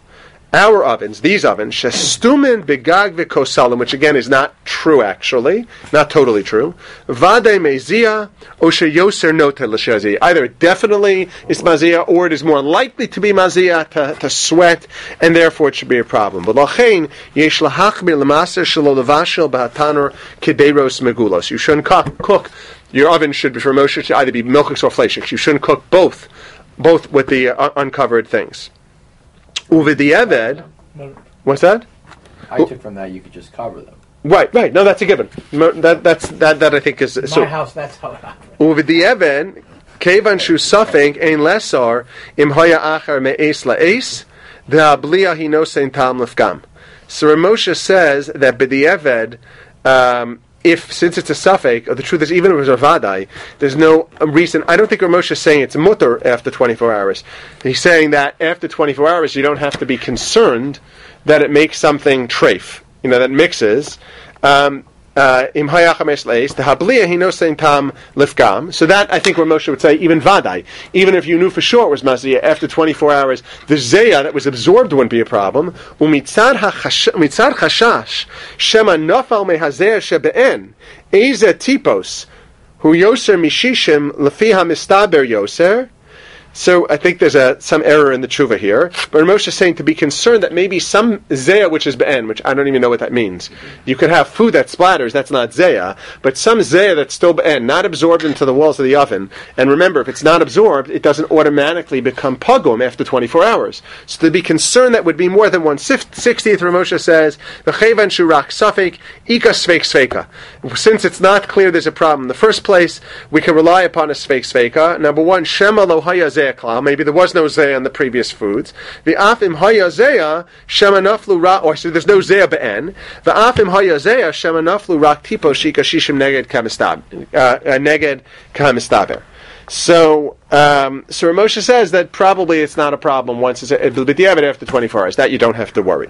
our ovens, these ovens, shestumin begag v'kosalim, which again is not true actually, not totally true. Vade mezia o sheyoser note l'shazia. Either it definitely is mazia, or it is more likely to be mazia, to, to sweat, and therefore it should be a problem. But lachein yesh lahachmir l'maser shelo levashel b'hatanur kedeiros megulos. You shouldn't cook. cook. Your oven should be, for Moshe, should either be milchiks or fleishiks. You shouldn't cook both, both with the uh, uncovered things. Uvidiyeved, what's that? I took from that you could just cover them. Right, right. No, that's a given. That that's that that I think is In so. my house, that's how it happens. Uvidiyeved, kevan shu safek ein lesar im haya achar me'es la'es de'abliya hinosein tam lefgam. So Moshe says that b'diyeved, um, if, since it's a suffix, or the truth is, even if it was a vadai, there's no reason. I don't think Ramosh is saying it's mutter after twenty-four hours. He's saying that after twenty-four hours, you don't have to be concerned that it makes something treif, you know, that mixes. Um, uh, Im hayachamesh leis the habliya hinosein tam lifgam. So that I think Ramosh would say even vadai, even if you knew for sure it was maziyah after twenty-four hours, the zeya that was absorbed wouldn't be a problem. Umitzad chashash shema nafal mehazer shebe'en eze tipos hu yoser mishishim lefiha mistaber yoser. So I think there's a some error in the tshuva here. But Moshe is saying to be concerned that maybe some zeya, which is be'en, which I don't even know what that means. You could have food that splatters, that's not zeya, but some zeya that's still be'en, not absorbed into the walls of the oven. And remember, if it's not absorbed, it doesn't automatically become pogum after twenty-four hours. So to be concerned that would be more than one sixtieth, Moshe says, v'chevan shurak safek, ika sveik sveika. Since it's not clear there's a problem in the first place, we can rely upon a sveik sveika. Number one, shema lo haya zeya. Maybe there was no zeya in the previous foods. The afim haya zeya shema naflu ra, or so there's no zeya be'en. The afim haya zeya shema naflu rak tipo shika shishim neged kamistab neged kamistaber. So, um, so Moshe says that probably it's not a problem once it's it'll be the after twenty-four hours. That you don't have to worry.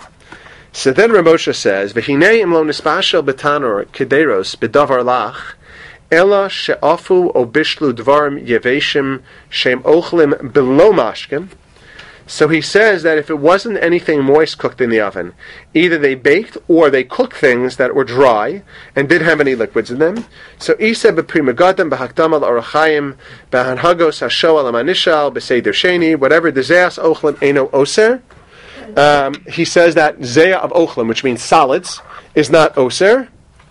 So then Ramosha says, "V'hinei im lo nispashel betanor kederos bedavar lach." Ela she'afu o bishlu dvarim yeveshim shem ochlim below mashkim. So he says that if it wasn't anything moist cooked in the oven, either they baked or they cooked things that were dry and didn't have any liquids in them. So isa b'primagadam b'hakdam al orachayim b'hanhagos hasho al amanishal b'seider sheni whatever the zeas ochlim eno oser. Um, he says that zeya of ochlim, which means solids, is not oser.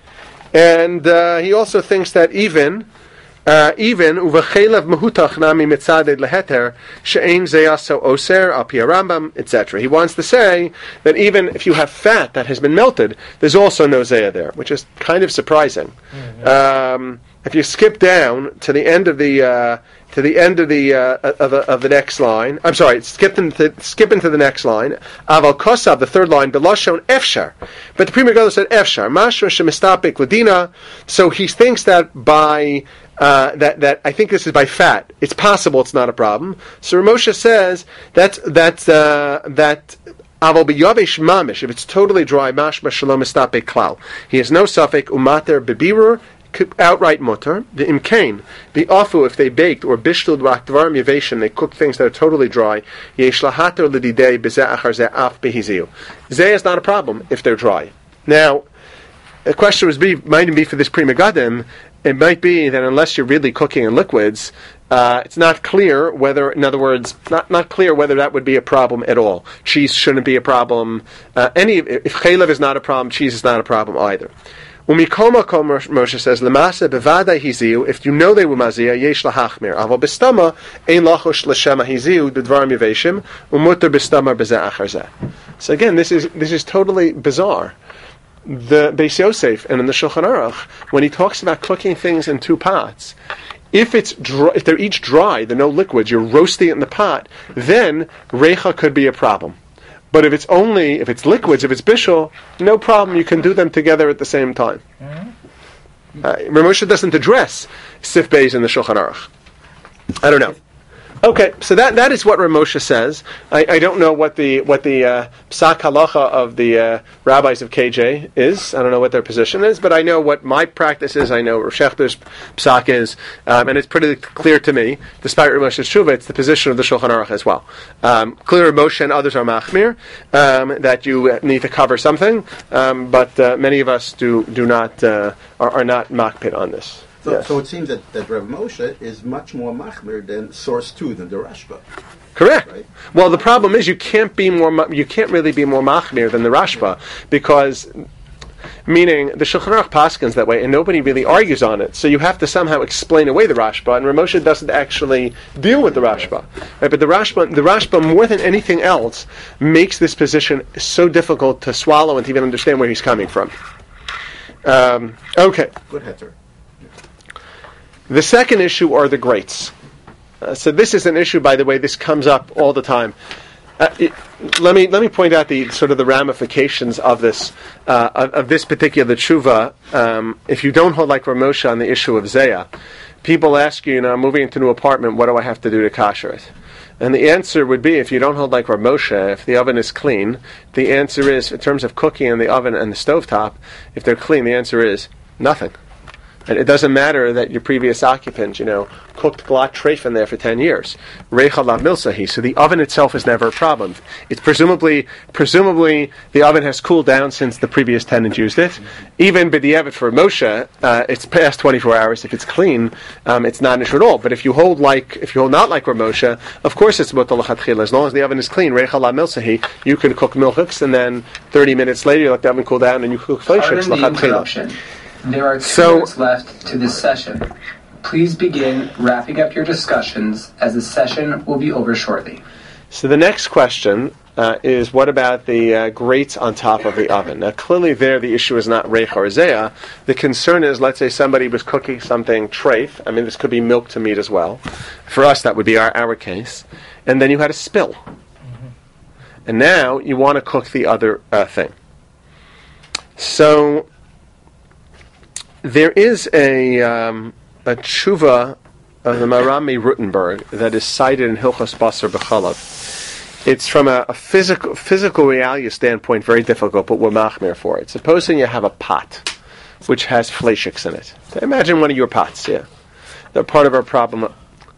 And uh, he also thinks that even uh, even uvachelav mahutach nami mitzaded leheter she'ein zeyaso oser al pi Rambam, et cetera. He wants to say that even if you have fat that has been melted, there's also no zeya there, which is kind of surprising. Mm-hmm. Um, if you skip down to the end of the uh, to the end of the uh, of, the, of the next line, I'm sorry, skip into skip into the next line. Aval kosav, the third line, belashon efshar, but the Pri Megadah said efshar. Mashra shemistapik ladina. So he thinks that by uh, that that I think this is by fat. It's possible it's not a problem. So Ramosha says that's that's uh, that. Aval biyavish mamish, if it's totally dry, mashma shalom mistapik klal. He has no suffix umater bebirur. Outright mutter, the imkain, the afu, if they baked, or bishtul rak dvarim yeveshim, they cook things that are totally dry, yesh lahater l'didei b'zeh achar zeh af behiziu. Zeh is not a problem if they're dry. Now, the question was be, might be for this Pri Megadim, it might be that unless you're really cooking in liquids, uh, it's not clear whether, in other words, not, not clear whether that would be a problem at all. Cheese shouldn't be a problem. Uh, any if chaylev is not a problem, cheese is not a problem either. Umikoma kol Moshe says lemasa bevadai hiziu. If you know they were mazia, yesh lahachmir. Aval b'stama ein lachosh l'shema hiziu b'dvarim yeveshim umuter b'stama b'zeh achar zeh. So again, this is this is totally bizarre. The Beis Yosef and in the Shulchan Aruch, when he talks about cooking things in two pots, if it's dry, if they're each dry, they're no liquids, you're roasting it in the pot, then reicha could be a problem. But if it's only, if it's liquids, if it's bishul, no problem, you can do them together at the same time. Mm-hmm. Uh, Ramosha doesn't address sif beis in the Shulchan Aruch. I don't know. Okay, so that, that is what Rav Moshe says. I, I don't know what the what the uh, psak halacha of the uh, rabbis of K J is. I don't know what their position is, but I know what my practice is. I know Rav Shechter's psak is, um, and it's pretty clear to me. Despite Rav Moshe's tshuva, it's the position of the Shulchan Aruch as well. Um, clear Rav Moshe and others are machmir um, that you need to cover something, um, but uh, many of us do do not uh, are, are not makpid on this. So, Yes. so it seems that, that Rav Moshe is much more machmir than source two, than the Rashba. Correct. Right. Well, the problem is you can't be more. ma- You can't really be more machmir than the Rashba, because, meaning the Shulchan Aruch paskins that way, and nobody really argues on it. So you have to somehow explain away the Rashba, and Rav Moshe doesn't actually deal with the Rashba. Right? But the Rashba, the Rashba, more than anything else, makes this position so difficult to swallow and to even understand where he's coming from. Um, okay. Good heter. The second issue are the greats. Uh, so this is an issue, by the way. This comes up all the time. Uh, it, let me let me point out the sort of the ramifications of this uh, of, of this particular tshuva. Um, if you don't hold like Rav Moshe on the issue of Zayah, people ask you, you know, I'm moving into a new apartment. What do I have to do to kasher it? And the answer would be, if you don't hold like Rav Moshe, if the oven is clean, the answer is, in terms of cooking in the oven and the stovetop, if they're clean, the answer is nothing. And it doesn't matter that your previous occupant, you know, cooked glatt treif in there for ten years. Reicha lav milsahi. So the oven itself is never a problem. It's presumably, presumably the oven has cooled down since the previous tenant used it. Even b'diavad for Moshe, uh, it's past twenty-four hours. If it's clean, um, it's not an issue at all. But if you hold like, if you hold not like Rav Moshe, of course it's mutal l'chatchila. As long as the oven is clean, reicha lav milsahi, you can cook milchiks, and then thirty minutes later you let the oven cool down and you cook fleishiks Pardon the l'chatchila. interruption. There are two So- minutes left to this session. Please begin wrapping up your discussions, as the session will be over shortly. So the next question uh, is, what about the uh, grates on top of the oven? Now, clearly there the issue is not reicha or zayah. The concern is, let's say somebody was cooking something treif. I mean, this could be milk to meat as well. For us, that would be our, our case. And then you had a spill. Mm-hmm. And now you want to cook the other uh, thing. So there is a um, a tshuva of the Marami Rutenberg that is cited in Hilchos Basar B'Chalav. It's from a, a physical physical realia standpoint very difficult, but we're machmir for it. Supposing you have a pot which has fleishiks in it. So imagine one of your pots, yeah. They're part of our problem.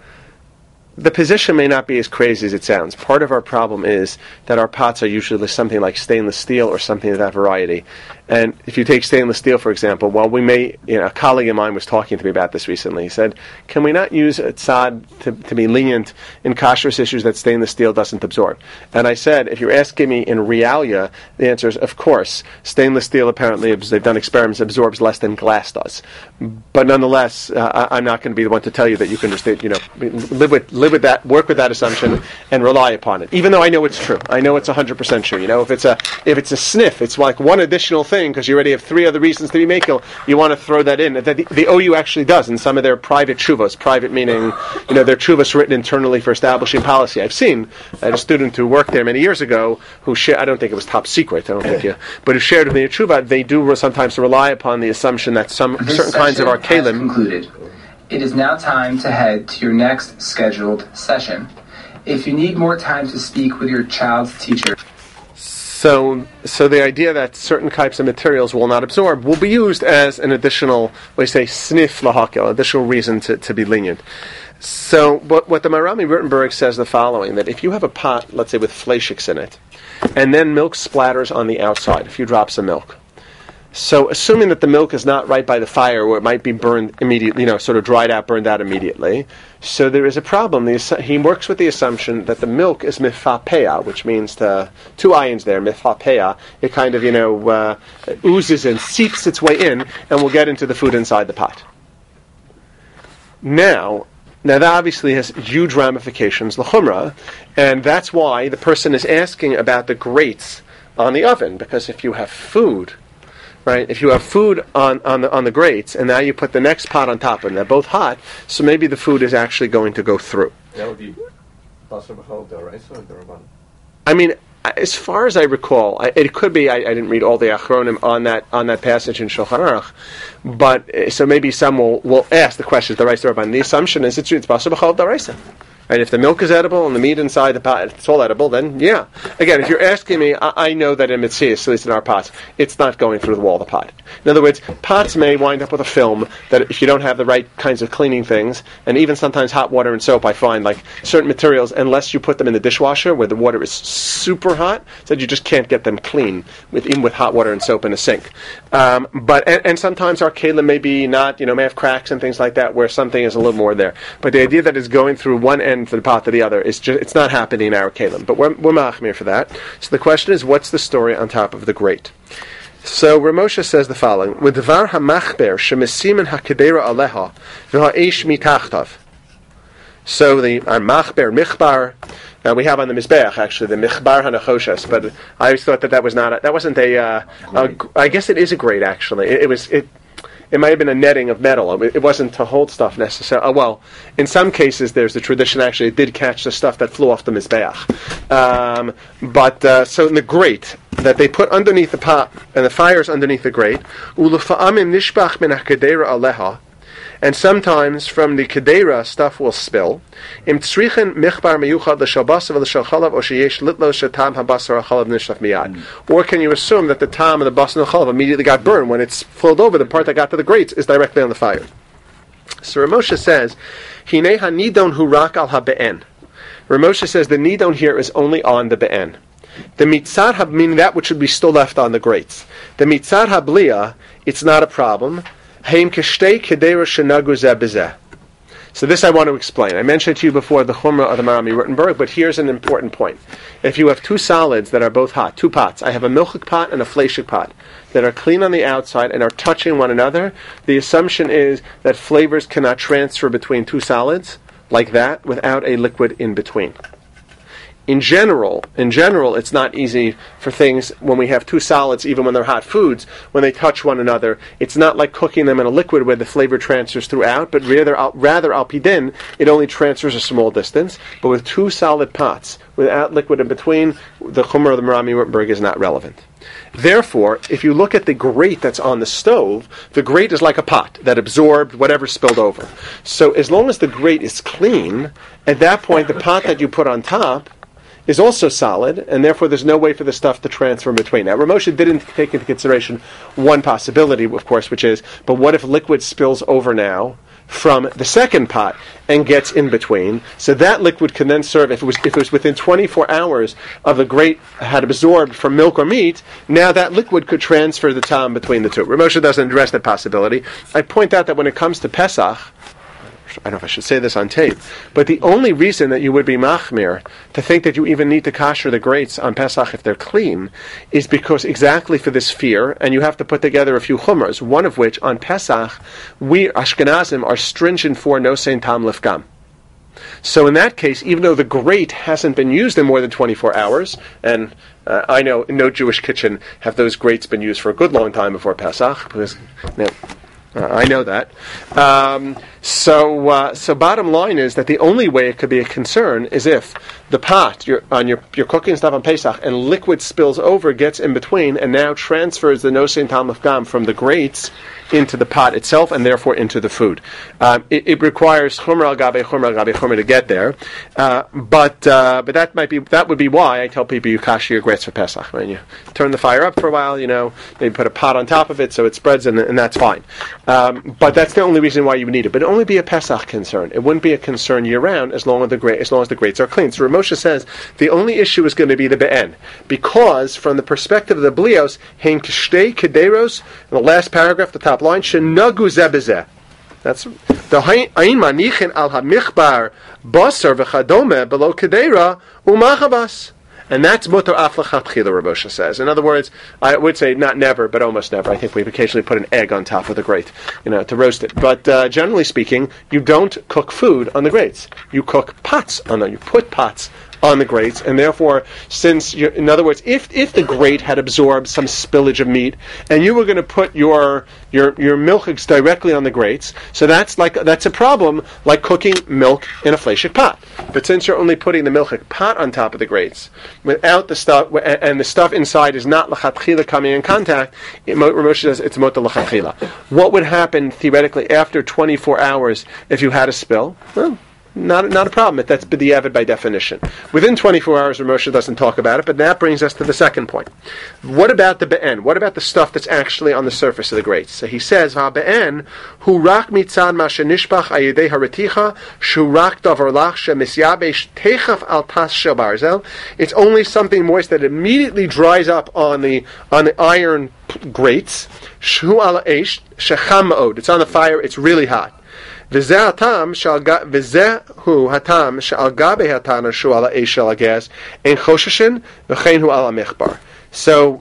The position may not be as crazy as it sounds. Part of our problem is that our pots are usually something like stainless steel or something of that variety. And if you take stainless steel, for example, well, we may, you know, a colleague of mine was talking to me about this recently. He said, can we not use a tzad to, to be lenient in kashrus issues that stainless steel doesn't absorb? And I said, if you're asking me in realia, the answer is, of course. Stainless steel apparently, they've done experiments, absorbs less than glass does. But nonetheless, uh, I, I'm not going to be the one to tell you that you can just, you know, live with, live with that, work with that assumption, and rely upon it. Even though I know it's true. I know it's one hundred percent true. You know, if it's a, if it's a sniff, it's like one additional thing, because you already have three other reasons to be makel, you want to throw that in. The, the O U actually does in some of their private tshuvas. Private meaning, you know, their tshuvas written internally for establishing policy. I've seen I had a student who worked there many years ago who shared, I don't think it was top secret, I don't think, yeah, but who shared with me a tshuva. They do sometimes rely upon the assumption that some This certain kinds of our session has kalim. concluded. It is now time to head to your next scheduled session. If you need more time to speak with your child's teacher, So, so the idea that certain types of materials will not absorb will be used as an additional, we say, sniff lahakel, additional reason to, to be lenient. So, what, what the Marami Rutenberg says the following, that if you have a pot, let's say, with fleishiks in it, and then milk splatters on the outside, a few drops of milk. So, assuming that the milk is not right by the fire, where it might be burned immediately, you know, sort of dried out, burned out immediately, so there is a problem. The, he works with the assumption that the milk is mifapea, which means the, two ions there, mifapea. It kind of, you know, uh, oozes and seeps its way in, and will get into the food inside the pot. Now, now that obviously has huge ramifications, l'chumra, and that's why the person is asking about the grates on the oven, because if you have food, right? If you have food on, on the on the grates, and now you put the next pot on top, and they're both hot, so maybe the food is actually going to go through. That would be Basar B'Chalav D'Oraisa or D'Rabbanan? I mean, as far as I recall, I, it could be I, I didn't read all the achronim on that on that passage in Shulchan Aruch, but uh, so maybe some will, will ask the question: the D'Oraisa D'Rabbanan. The assumption is it's it's Basar B'Chalav D'Oraisa. Right? If the milk is edible and the meat inside the pot, it's all edible, then yeah. Again, if you're asking me, I, I know that in Mitzias, at least in our pots, it's not going through the wall of the pot. In other words, pots may wind up with a film that if you don't have the right kinds of cleaning things, and even sometimes hot water and soap, I find, like certain materials, unless you put them in the dishwasher where the water is super hot, so you just can't get them clean, with, even with hot water and soap in a sink. Um, but and, and sometimes our kalim may be not, you know, may have cracks and things like that where something is a little more there. But the idea that it's going through one end for the pot to the other is just, it's not happening in our kalim. But we're, we're machmir for that. So the question is, what's the story on top of the grate? So Ramosha says the following: with dvar hamachber shemesimen hakadera aleha v'ha'esh mitachtav. So the our machber michbar. Now we have on the mizbeach actually the michbar hanachoshes, but I always thought that that was not a, that wasn't a, uh, a. I guess it is a grate actually. It, it was it. It might have been a netting of metal. It wasn't to hold stuff necessarily. Uh, well, in some cases, there's the tradition actually it did catch the stuff that flew off the mizbeach. Um, but uh, so in the grate that they put underneath the pot and the fire's underneath the grate, ulufa'amim nishbach min hakadera aleha. And sometimes from the kedera stuff will spill. Im tzrichen michbar meyuchad l'shalbasa v'l'shalchalav or sheyesh litlo shetam habasar ha'chalav nishlach miyad. Or can you assume that the tam of the basar and chalav immediately got burned when it's flowed over? The part that got to the grates is directly on the fire. So Ramosha says, Hinei hanidon hu rak al ha'be'en. Ramosha says the nidon here is only on the be'en. The mitzad hab, meaning that which should be still left on the grates. The mitzad habliya, it's not a problem. So this I want to explain. I mentioned to you before the Chumrah of the Marami Rottenberg, but here's an important point. If you have two solids that are both hot, two pots, I have a milchik pot and a fleshik pot, that are clean on the outside and are touching one another, the assumption is that flavors cannot transfer between two solids like that without a liquid in between. In general, in general, it's not easy for things when we have two solids, even when they're hot foods, when they touch one another. It's not like cooking them in a liquid where the flavor transfers throughout, but rather, rather al pidin, it only transfers a small distance. But with two solid pots, without liquid in between, the Chumrah of the Marami Rottenberg is not relevant. Therefore, if you look at the grate that's on the stove, the grate is like a pot that absorbed whatever spilled over. So as long as the grate is clean, at that point, the pot that you put on top is also solid, and therefore there's no way for the stuff to transfer in between. Now, Ramosha didn't take into consideration one possibility, of course, which is, but what if liquid spills over now from the second pot and gets in between? So that liquid can then serve, if it was if it was within twenty-four hours of the grate had absorbed from milk or meat, now that liquid could transfer the tam between the two. Ramosha doesn't address that possibility. I point out that when it comes to Pesach, I don't know if I should say this on tape, but the only reason that you would be machmir to think that you even need to kasher the grates on Pesach if they're clean is because exactly for this fear, and you have to put together a few chumras, one of which on Pesach, we Ashkenazim are stringent for no sein tam lifgam. So in that case, even though the grate hasn't been used in more than twenty-four hours, and uh, I know in no Jewish kitchen have those grates been used for a good long time before Pesach, because you know, Uh, I know that. Um, so, uh, so bottom line is that the only way it could be a concern is if the pot you're, on your you're cooking stuff on Pesach and liquid spills over, gets in between, and now transfers the nosein tam lefgam from the grates into the pot itself, and therefore into the food. Um, it, it requires chumrah al gabe chumrah al gabe chumrah to get there, uh, but uh, but that might be that would be why I tell people you kashi your grates for Pesach. When you turn the fire up for a while, you know, maybe put a pot on top of it so it spreads, and, and that's fine. Um, but that's the only reason why you would need it. But it would only be a Pesach concern. It wouldn't be a concern year round as long as the gra- as long as the grates are clean. So Ramosha says the only issue is going to be the be'en, because from the perspective of the blios, hein kishtei kederos, in the last paragraph, the top line, shenagu zebezeh. That's the ein manichin al hamichbar basar v'chadome below kedera umachabas. And that's mutar aflachat chila, Ramosha says. In other words, I would say not never, but almost never. I think we've occasionally put an egg on top of the grate, you know, to roast it. But uh, generally speaking, you don't cook food on the grates. You cook pots on them. You put pots on the grates, and therefore, since you're, in other words, if if the grate had absorbed some spillage of meat, and you were going to put your your your milchiks directly on the grates, so that's like that's a problem, like cooking milk in a fleshik pot. But since you're only putting the milchik pot on top of the grates, without the stuff, and the stuff inside is not lachatchila coming in contact, it, Ramosha says it's mota lachatchila. What would happen theoretically after twenty-four hours if you had a spill? Well, Not, not a problem. That's b'diavad by definition. Within twenty-four hours, Moshe doesn't talk about it, but that brings us to the second point. What about the be'en? What about the stuff that's actually on the surface of the grates? So he says, "Ha'be'en hu rak mitzad ma shenishbach ayidei hareticha shu rak davar lach shemisyabesh techaf al tas shel barzel." It's only something moist that immediately dries up on the on the iron grates. Shu al eish shecham ma'od. It's on the fire. It's really hot. V'zeh hatam shal v'zeh hu hatam shal gabe hatana shu ala eish shel hagas ein chosheshin v'chein hu ala michbar. So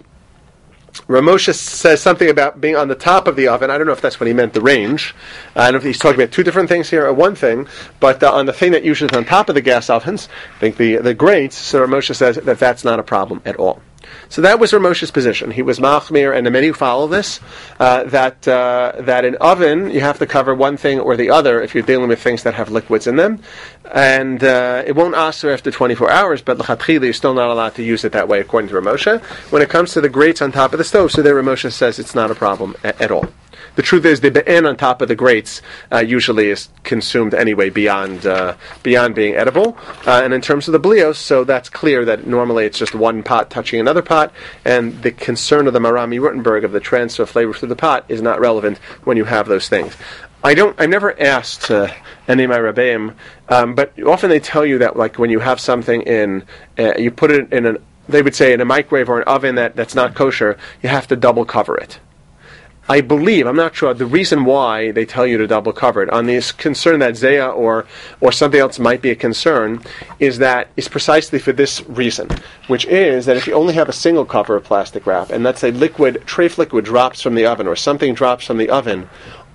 Ramosha says something about being on the top of the oven. I don't know if that's what he meant, the range. I don't know if he's talking about two different things here or one thing, but uh, on the thing that usually is on top of the gas ovens, I think the, the grates, so Ramosha says that that's not a problem at all. So that was Ramosha's position. He was machmir, and the many who follow this, uh, that uh, that in oven you have to cover one thing or the other if you're dealing with things that have liquids in them, and uh, it won't aser after twenty-four hours, but l'chatchila you're still not allowed to use it that way according to Ramosha. When it comes to the grates on top of the stove, so there Ramosha says it's not a problem a- at all. The truth is, the be'en on top of the grates uh, usually is consumed anyway beyond uh, beyond being edible. Uh, and in terms of the blios, so that's clear that normally it's just one pot touching another pot, and the concern of the Marami Rutenberg of the transfer of flavor through the pot is not relevant when you have those things. I don't. I've never asked uh, any of my rabbeim, um, but often they tell you that, like when you have something in, uh, you put it in an, they would say in a microwave or an oven that, that's not kosher, you have to double cover it. I believe, I'm not sure, the reason why they tell you to double cover it, on this concern that Zaya or or something else might be a concern, is that is precisely for this reason, which is that if you only have a single cover of plastic wrap, and let's say liquid, trafe liquid drops from the oven, or something drops from the oven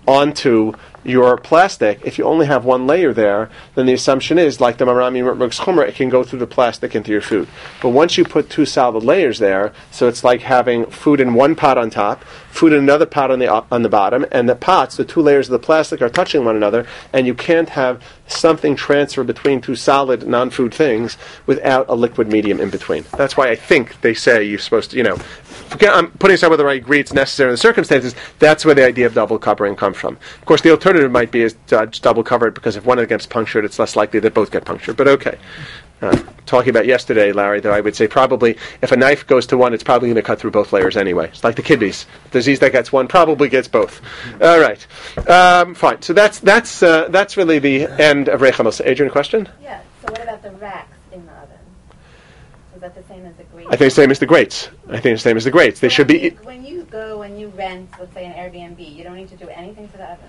onto your plastic, if you only have one layer there, then the assumption is, like the Marami Rutenberg's Chumrah, it can go through the plastic into your food. But once you put two solid layers there, so it's like having food in one pot on top, food in another pot on the on the bottom, and the pots, the two layers of the plastic are touching one another, and you can't have something transfer between two solid non-food things without a liquid medium in between. That's why I think they say you're supposed to, you know, forget, I'm putting aside whether I agree it's necessary in the circumstances, that's where the idea of double covering comes from. Of course, the alternative might be is to uh, just double cover it, because if one of them gets punctured, it's less likely that both get punctured. But okay. Uh, talking about yesterday, Larry, though, I would say probably if a knife goes to one, it's probably going to cut through both layers anyway. It's like the kidneys. The disease that gets one probably gets both. All right. Um, fine. So that's that's uh, that's really the end of Reicha. Adrian, question? Yeah. So what about the racks in the oven? Is that the same as the grates? I think the same as the grates. I think the same as the grates. They so should when be. You, when you go and you rent, let's say, an Airbnb, you don't need to do anything to the oven.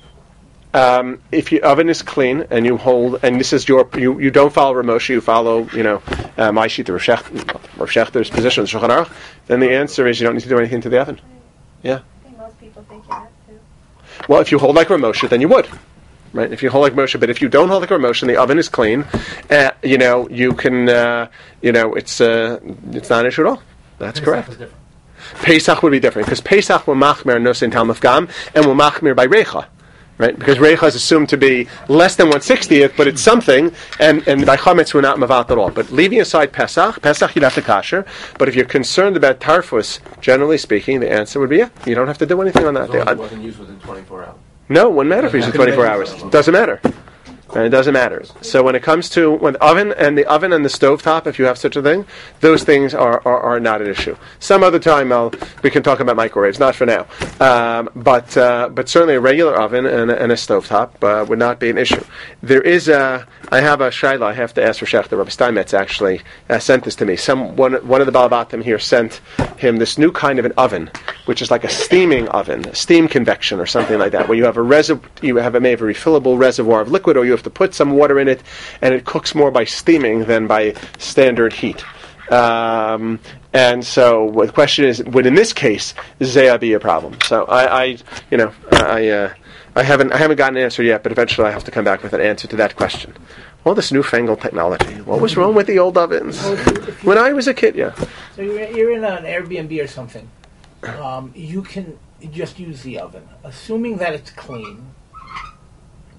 Um, if your oven is clean and you hold, and this is your, you, you don't follow Ramosha, you follow, you know, uh, my sheet, Rav Shechter's position in Shulchan Aruch, then the answer is you don't need to do anything to the oven. Yeah. I think most people think you have to. Well, if you hold like Ramosha, then you would. Right? If you hold like Moshe, but if you don't hold like Moshe and the oven is clean, uh, you know, you can, uh, you know, it's uh, it's not an issue at all. That's Pesach correct. is different. Pesach would be different, because Pesach will machmir nosin talmuf gam, and will machmir by Reicha. Right? Because Reicha is assumed to be less than one sixtieth, but it's something, and, and by Chametz we're not mavat at all. But leaving aside Pesach, Pesach you'd have to kasher, but if you're concerned about Tarfus, generally speaking, the answer would be, yeah, you don't have to do anything on that As long day. as it wasn't used within twenty-four hours. No, it wouldn't matter if you use it twenty-four hours. It doesn't matter. And it doesn't matter. So when it comes to when the oven and the oven and the stovetop, if you have such a thing, those things are, are, are not an issue. Some other time I'll, we can talk about microwaves, not for now. Um, but uh, but certainly a regular oven and, and a stovetop uh, would not be an issue. There is a, I have a shayla I have to ask for Shechter. Rabbi Steinmetz actually uh, sent this to me. Some one, one of the Balabatim here sent him this new kind of an oven, which is like a steaming oven, a steam convection or something like that, where you have a reservoir, you have a, may have a refillable reservoir of liquid, or you have to put some water in it, and it cooks more by steaming than by standard heat. Um, and so the question is, would in this case Zaya be a problem? So I, I you know, I, uh, I haven't, I haven't gotten an answer yet, but eventually I have to come back with an answer to that question. All this newfangled technology. What was wrong with the old ovens? When I was a kid, yeah. So you're, you're in an Airbnb or something. Um, you can just use the oven, assuming that it's clean.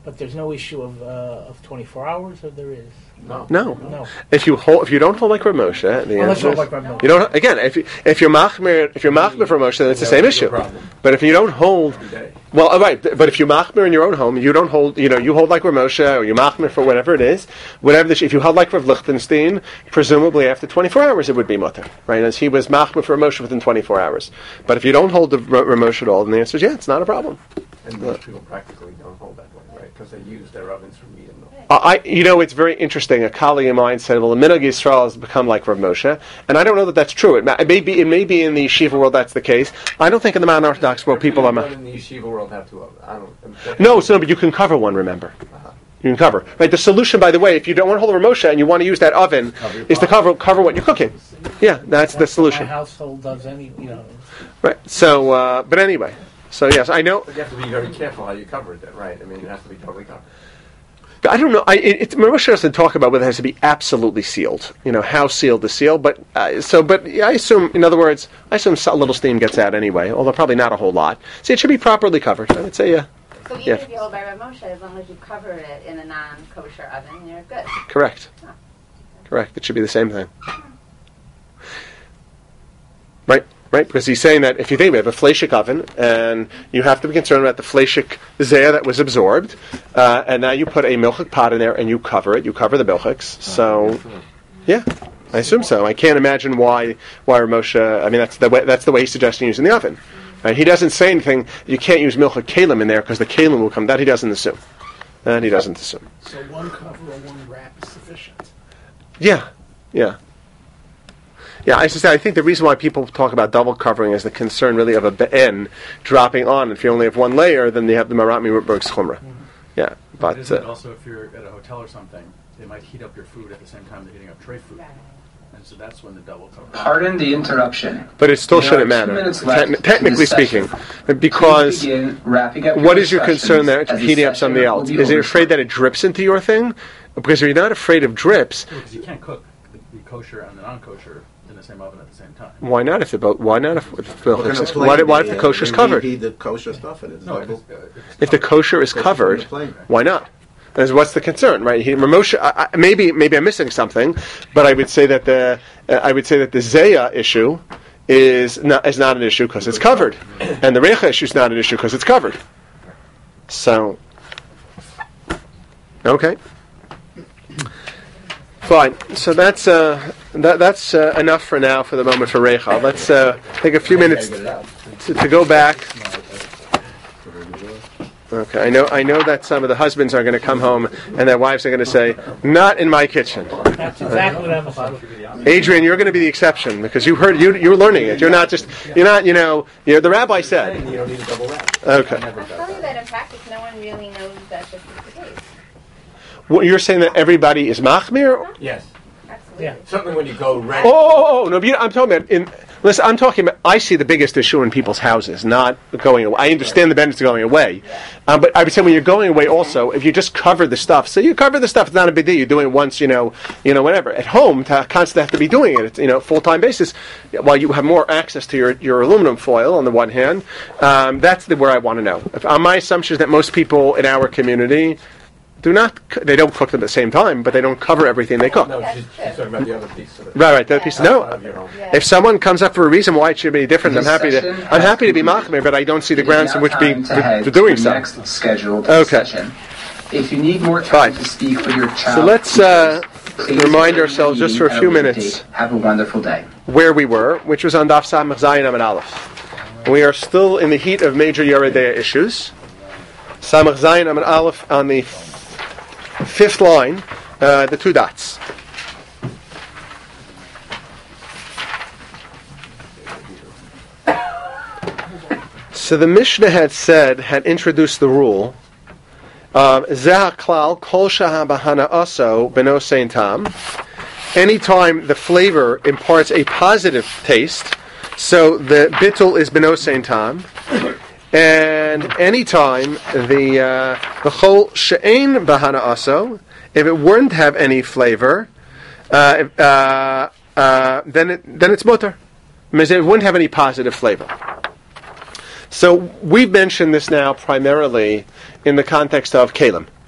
But there's no issue of uh, of twenty-four hours, or there is? No. No. No. If you hold, if you don't hold like Rav Moshe, the Unless answer you is, hold like Rav Moshe. you don't. Again, if you, if you're machmir, if you're machmir for Moshe, then it's the That same would be a issue. problem. But if you don't hold, Every day. well, all right. But if you machmir in your own home, you don't hold. You know, you hold like Rav Moshe, or you machmir for whatever it is, whatever. The, if you held like Rav Lichtenstein, presumably after twenty-four hours it would be mutter, right? As he was machmir for Moshe within twenty-four hours. But if you don't hold the Rav Moshe at all, then the answer is yeah, it's not a problem. And most people practically don't hold that way, right? Because they use their ovens for meat and milk. Uh, I, you know, it's very interesting. A colleague of mine said, "Well, the Minhag Yisrael has become like Rav Moshe," and I don't know that that's true. It, ma- it may be, it may be in the yeshiva world that's the case. I don't think in the modern Orthodox world people are. People Ma- in the yeshiva world have two ovens. I don't. no, so but you can cover one. Remember, Uh-huh. you can cover. Right. The solution, by the way, if you don't want to hold a Rav Moshe and you want to use that oven, Cover your is to pot. cover cover what you're cooking. Yeah, that's the My solution. household does any, you know. Right. So, uh, but anyway, so yes, I know. But you have to be very careful how you cover it, then, right? I mean, it has to be totally covered. I don't know. I, it, it, Moshe doesn't talk about whether it has to be absolutely sealed. You know, how sealed is sealed. But uh, so, but yeah, I assume, in other words, I assume a little steam gets out anyway, although probably not a whole lot. So it should be properly covered. I would say, yeah, So even Yeah. if you hold by Rav Moshe, as long as you cover it in a non-kosher oven, you're good. correct, correct. It should be the same thing, right? Right, because he's saying that if you think we have a fleshik oven, and you have to be concerned about the fleshik zeh that was absorbed, uh, and now you put a milchik pot in there and you cover it, you cover the milchiks. So, yeah, I assume so. I can't imagine why why Moshe. I mean, that's the way that's the way he's suggesting using the oven. Right? He doesn't say anything. You can't use milchik kalim in there because the kalim will come. That he doesn't assume. That he doesn't assume. So one cover or one wrap is sufficient. Yeah, yeah. Yeah, I should say, I think the reason why people talk about double covering is the concern really of a be'en dropping on. If you only have one layer, then you have the Marat Mirutberg's chumrah. Yeah, but... Isn't it Uh, also if you're at a hotel or something, they might heat up your food at the same time they're heating up tray food. And so that's when the double cover. Pardon the interruption. but it still There shouldn't are two matter, minutes left techni- to technically this session. speaking. Because Please begin wrapping up what is your concern discussions there? as the Heating up session something will else. be Is it over afraid that it drips into your thing? Because if you're not afraid of drips, Because you can't cook the, the kosher and the non-kosher in the same oven at the same time. why not if the boat? Why not if, if, the- We're gonna if, plane why, why if the, the uh, kosher's we covered? reheat the kosher stuff and it's No, double. it's, uh, it's If the kosher is Kosher's covered, on the plane. why not? As what's the concern, right? He, Moshe, I, I, maybe maybe I'm missing something, but I would say that the uh, I would say that the Zeya issue is not is not an issue because it's covered, and the Recha issue is not an issue because it's covered. So, okay, fine. So that's uh, that that's uh, enough for now for the moment for Recha. Let's uh, take a few minutes to, to go back. Okay, I know. I know that some of the husbands are going to come home and their wives are going to say, "Not in my kitchen." That's exactly what I'm saying. Adrian, you're going to be the exception because you heard you you're learning it. You're not just you're not you know you know the rabbi said. You don't need a double wrap. Okay, I'll tell you that in practice, no one really knows that this is the case. well, you're saying that everybody is machmir. Yes. Absolutely. Yeah. Something when you go red. Oh, oh, oh, oh, no! But you know, I'm talking about in. Listen, I'm talking about. I see the biggest issue in people's houses, not going away. I understand the benefits of going away, um, but I would say when you're going away, also, if you just cover the stuff, so you cover the stuff, it's not a big deal. You're doing it once, you know, you know, whatever. At home, to constantly have to be doing it, you know, full time basis, while you have more access to your, your aluminum foil on the one hand. Um, that's the where I want to know. If, uh, my assumption is that most people in our community do not. They don't cook them at the same time, but they don't cover everything they cook. No, she's, she's talking about the other piece of it. Right, right. That piece. No, Out of your home. Yeah. if someone comes up for a reason why it should be different, I'm This happy session to. I'm happy to be machmir, but I don't see the It is grounds now in which be time to head for doing to so. the next scheduled Okay. session. If you need more time Fine. to speak with your child, So let's uh, please remind join ourselves the just for a meeting few at later minutes date. Have a wonderful day. where we were, which was on Daf Samach Zayin Amud Aleph. We are still in the heat of major Yeridea issues. Samach Zayin Amud Aleph on the f- fifth line, uh, the two dots. So the Mishnah had said, had introduced the rule, Zeh klal kol shaha bahana aso beno sein tam. Anytime the flavor imparts a positive taste, so the bittul is beno sein tam. And anytime the uh, the chol she'ein bahana aso, if it wouldn't have any flavor, uh, if, uh, uh, then it, then it's mutter. It means it wouldn't have any positive flavor. So we've mentioned this now primarily in the context of kalim,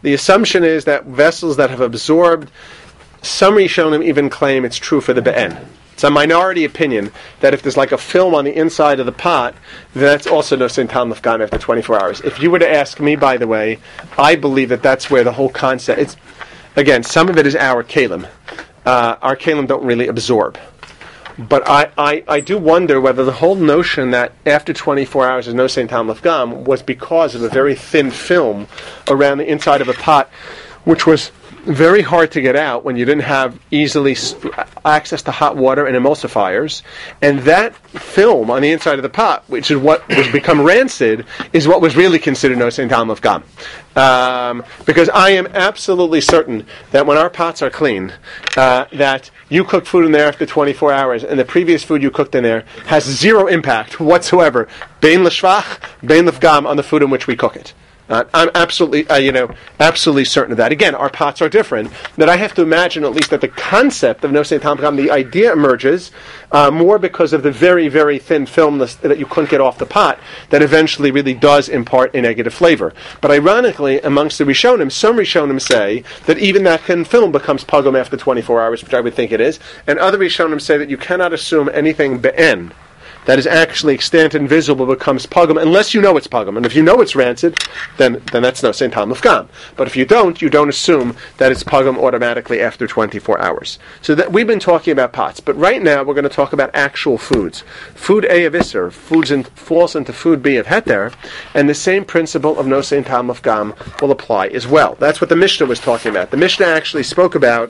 The assumption is that vessels that have absorbed, some Rishonim even claim it's true for the be'en. It's a minority opinion that if there's like a film on the inside of the pot, that's also no sin tal nafgam after twenty-four hours. If you were to ask me, by the way, I believe that that's where the whole concept, it's, again, some of it is our kalim. Uh, our kalim don't really absorb. But I, I, I do wonder whether the whole notion that after twenty-four hours there's no sin tal nafgam was because of a very thin film around the inside of a pot, which was very hard to get out when you didn't have easily access to hot water and emulsifiers. And that film on the inside of the pot, which is what was become rancid, is what was really considered no sin tal nafgam. Um, because I am absolutely certain that when our pots are clean, uh, that you cook food in there after twenty-four hours, and the previous food you cooked in there has zero impact whatsoever, bein l'shvach, bein l'fgam, on the food in which we cook it. Uh, I'm absolutely, uh, you know, absolutely certain of that. Again, our pots are different. That I have to imagine, at least, that the concept of no sin tal nafgam, the idea emerges uh, more because of the very, very thin film that you couldn't get off the pot that eventually really does impart a negative flavor. But ironically, amongst the Rishonim, some Rishonim say that even that thin film becomes pagum after twenty-four hours, which I would think it is, and other Rishonim say that you cannot assume anything be'en that is actually extant and visible becomes pagum unless you know it's pagum. And if you know it's rancid, then then that's no sin tal nafgam. But if you don't, you don't assume that it's pagum automatically after twenty-four hours. So that we've been talking about pots, but right now we're going to talk about actual foods. Food A of Isser, foods in, falls into food B of Heter, and the same principle of no sin tal nafgam will apply as well. That's what the Mishnah was talking about. The Mishnah actually spoke about,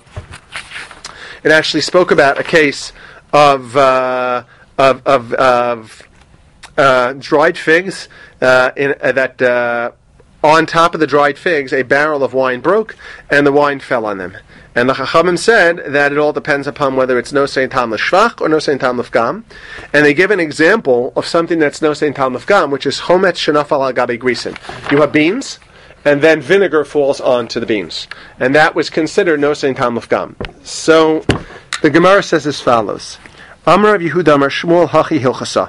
it actually spoke about a case of uh, Of of, of uh, dried figs uh, in, uh, that uh, on top of the dried figs a barrel of wine broke and the wine fell on them. And the Chachamim said that it all depends upon whether it's no sein tal l'shvach or no sein tal l'fgam. And they give an example of something that's no sein tal l'fgam, which is chometz shenafal al gabi grisin. You have beans, and then vinegar falls onto the beans, and that was considered no sein tal l'fgam. So the Gemara says as follows. Amar of Yehuda Amar Shmuel Hachi Hilchasa.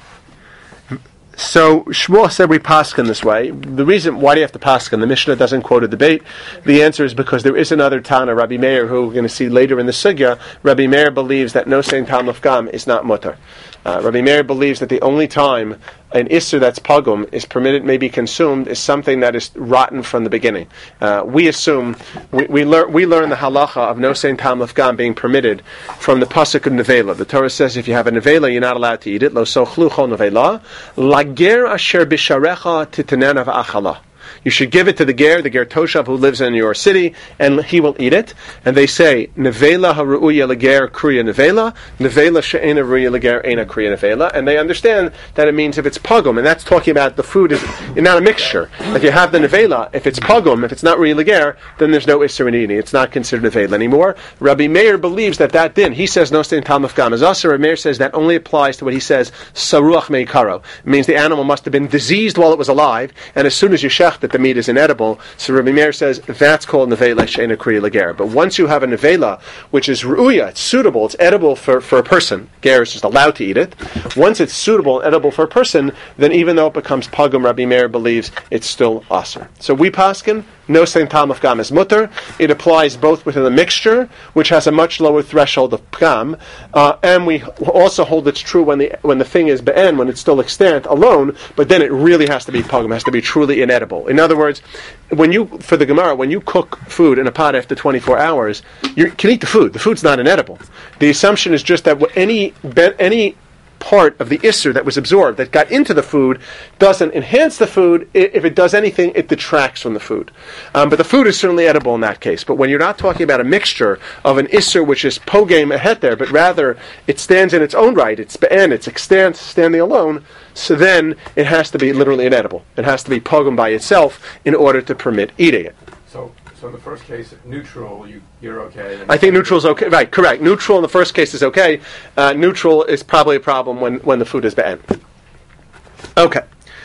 So Shmuel said we paskin this way. The reason why do you have to paskin? The Mishnah doesn't quote a debate. The answer is because there is another Tana, Rabbi Meir, who we're going to see later in the sugya. Rabbi Meir believes that no sein tal nafgam is not mutter. Uh, Rabbi Meir believes that the only time an isser that's pagum is permitted, may be consumed, is something that is rotten from the beginning. Uh, we assume, we, we, lear, we learn the halacha of no sein tal nafgam being permitted from the pasuk of nevela. The Torah says if you have a nevela, you're not allowed to eat it. Lo sochlu chol nevela, lager asher bisharecha titenena v'achala. You should give it to the ger, the ger toshav who lives in your city, and he will eat it. And they say, nevela haruya leger kruya nevela, nevela she'ena ruya leger ena kruya nevela. And they understand that it means if it's pagum, and that's talking about the food is not a mixture. If you have the nevela, if it's pagum, if it's not ruya leger, then there's no isser in eating. It's not considered nevela anymore. Rabbi Meir believes that that din, he says no sein tal nafgam is also. Rabbi Meir says that only applies to what he says saruach meikaro. It means the animal must have been diseased while it was alive, and as soon as you shecht it, the meat is inedible. So Rabbi Meir says that's called nevela she'ena kriya leger. But once you have a nevela which is ru'uya, it's suitable, it's edible for, for a person. Ger is just allowed to eat it. Once it's suitable and edible for a person, then even though it becomes pagum, Rabbi Meir believes it's still aser. So we paskin no sein tal nafgam is mutter. It applies both within the mixture, which has a much lower threshold of pgam, uh, and we also hold it's true when the when the thing is be'en, when it's still extant alone, but then it really has to be pagam, has to be truly inedible. In other words, when you, for the Gemara, when you cook food in a pot after twenty-four hours, you can eat the food. The food's not inedible. The assumption is just that any any part of the isser that was absorbed, that got into the food, doesn't enhance the food. If it does anything, it detracts from the food. Um, but the food is certainly edible in that case. But when you're not talking about a mixture of an isser which is pogame a heter, but rather it stands in its own right, it's be'en, it's extant, standing alone, so then it has to be literally inedible. It has to be pogam by itself in order to permit eating it. So, so in the first case, neutral, you, you're okay. I think neutral is okay. Right, correct. Neutral in the first case is okay. Uh, neutral is probably a problem when, when the food is be'en. Okay.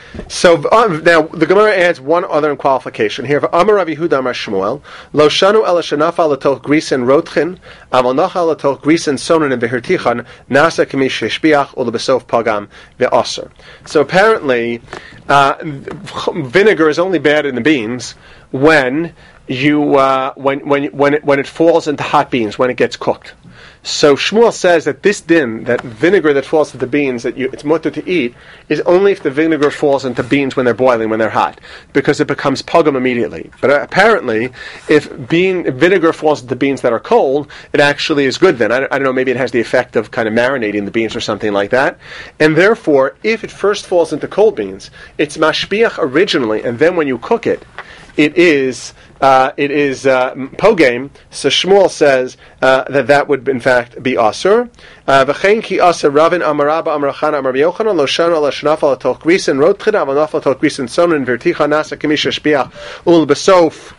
So um, now the Gemara adds one other qualification here. Amar Rav Yehuda Amar Shmuel Lo shanu ela shenafa latoch grisen rotchin aval nachal latoch grisen sonen and behirtichan nasa kemish sheshbiach ulebesof pagam ve'aser. So apparently, uh, vinegar is only bad in the beans when you uh, when when when it, when it falls into hot beans, when it gets cooked. So Shmuel says that this din, that vinegar that falls into beans that you, it's mutter to eat, is only if the vinegar falls into beans when they're boiling, when they're hot, because it becomes pogum immediately. But apparently, if bean if vinegar falls into beans that are cold, it actually is good then. I, I don't know, maybe it has the effect of kind of marinating the beans or something like that. And therefore, if it first falls into cold beans, it's mashbiach originally, and then when you cook it, it is uh, it is uh, pogame. So Shmuel says uh, that that would in fact be asur. V'chein ki asur Ravin Amar Rabba Amar Chana Amar Yochanan Lo shanu ala shnafal atoch grisen rotchid aval nafal atoch grisen sonen v'irticha nasa kamisha shpiach ul besof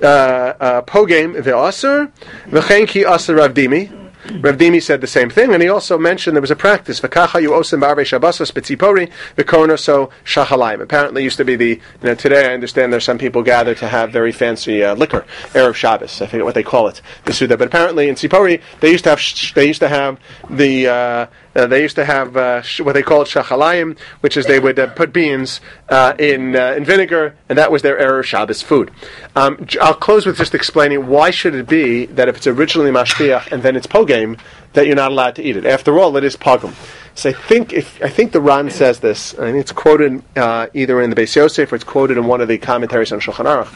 pogame ve'asur. V'chein ki asur Rav Dimi. Rav Dimi said the same thing, and he also mentioned there was a practice. V'kacha yu osim ba'arvei shabbos betzipori v'koronoso shachalayim. Apparently, used to be the. You know, today I understand there's some people gather to have very fancy uh, liquor, erev Shabbos. I forget what they call it, the Suda. But apparently in Tzipori they used to have sh- they used to have the. Uh, Uh, they used to have uh, sh- what they called shachalayim, which is they would uh, put beans uh, in uh, in vinegar, and that was their erev Shabbos food. Um, j- I'll close with just explaining why should it be that if it's originally mashpiach and then it's pogame, that you're not allowed to eat it. After all, it is pogum. So I think if I think the Ran says this, I think it's quoted uh, either in the Beis Yosef or it's quoted in one of the commentaries on Shulchan Aruch,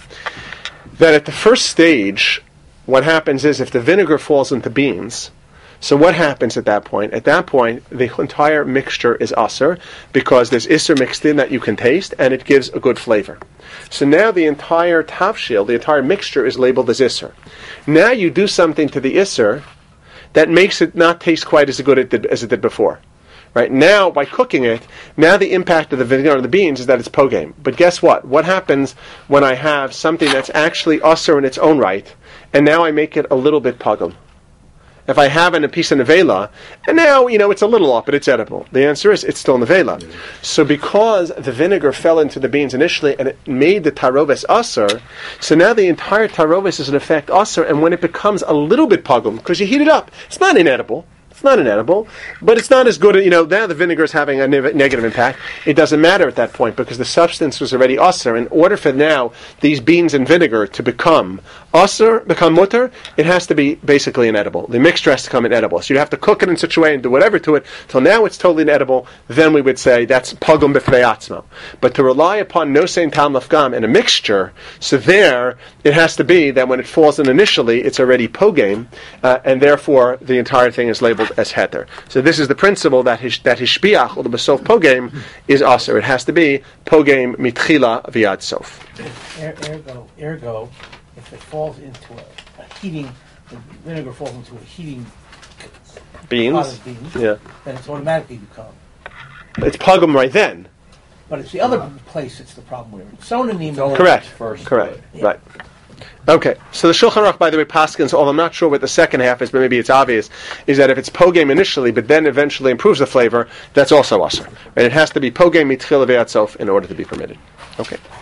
that at the first stage, what happens is if the vinegar falls into beans. So what happens at that point? At that point, the entire mixture is aser because there's iser mixed in that you can taste, and it gives a good flavor. So now the entire tafshil, the entire mixture, is labeled as iser. Now you do something to the iser that makes it not taste quite as good as it did before. Right now, by cooking it, now the impact of the vinegar on the beans is that it's pogame. But guess what? What happens when I have something that's actually aser in its own right, and now I make it a little bit pogam? If I have in a piece of nevela, and now, you know, it's a little off, but it's edible. The answer is, it's still nevela. Mm-hmm. So because the vinegar fell into the beans initially, and it made the taroves aser, so now the entire taroves is in effect aser, and when it becomes a little bit pogum, because you heat it up, it's not inedible. It's not inedible, but it's not as good. You know, now the vinegar is having a ne- negative impact. It doesn't matter at that point because the substance was already aser. In order for now these beans and vinegar to become aser, become mutter, it has to be basically inedible. The mixture has to become inedible. So you have to cook it in such a way and do whatever to it till now it's totally inedible. Then we would say that's pogum b'fnei atzmo. But to rely upon no sein tam lafgam in a mixture, so there it has to be that when it falls in initially, it's already pogame, uh, and therefore the entire thing is labeled as heter. So this is the principle that his, that hishbiach or the besof pogame is aser. It has to be pogame mitchila v'yad sof. Er, ergo, ergo, if it falls into a, a heating, the vinegar falls into a heating beans, pot of beans, yeah, then it's automatically become. It's pogum right then. But it's the other place it's the problem where it's sown in the correct, first, correct, yeah. Right. Okay, so the Shulchan Aruch, by the way, paskins, although I'm not sure what the second half is, but maybe it's obvious, is that if it's pogame initially, but then eventually improves the flavor, that's also aser. Right? It has to be pogame mitchila v'yad sof in order to be permitted. Okay.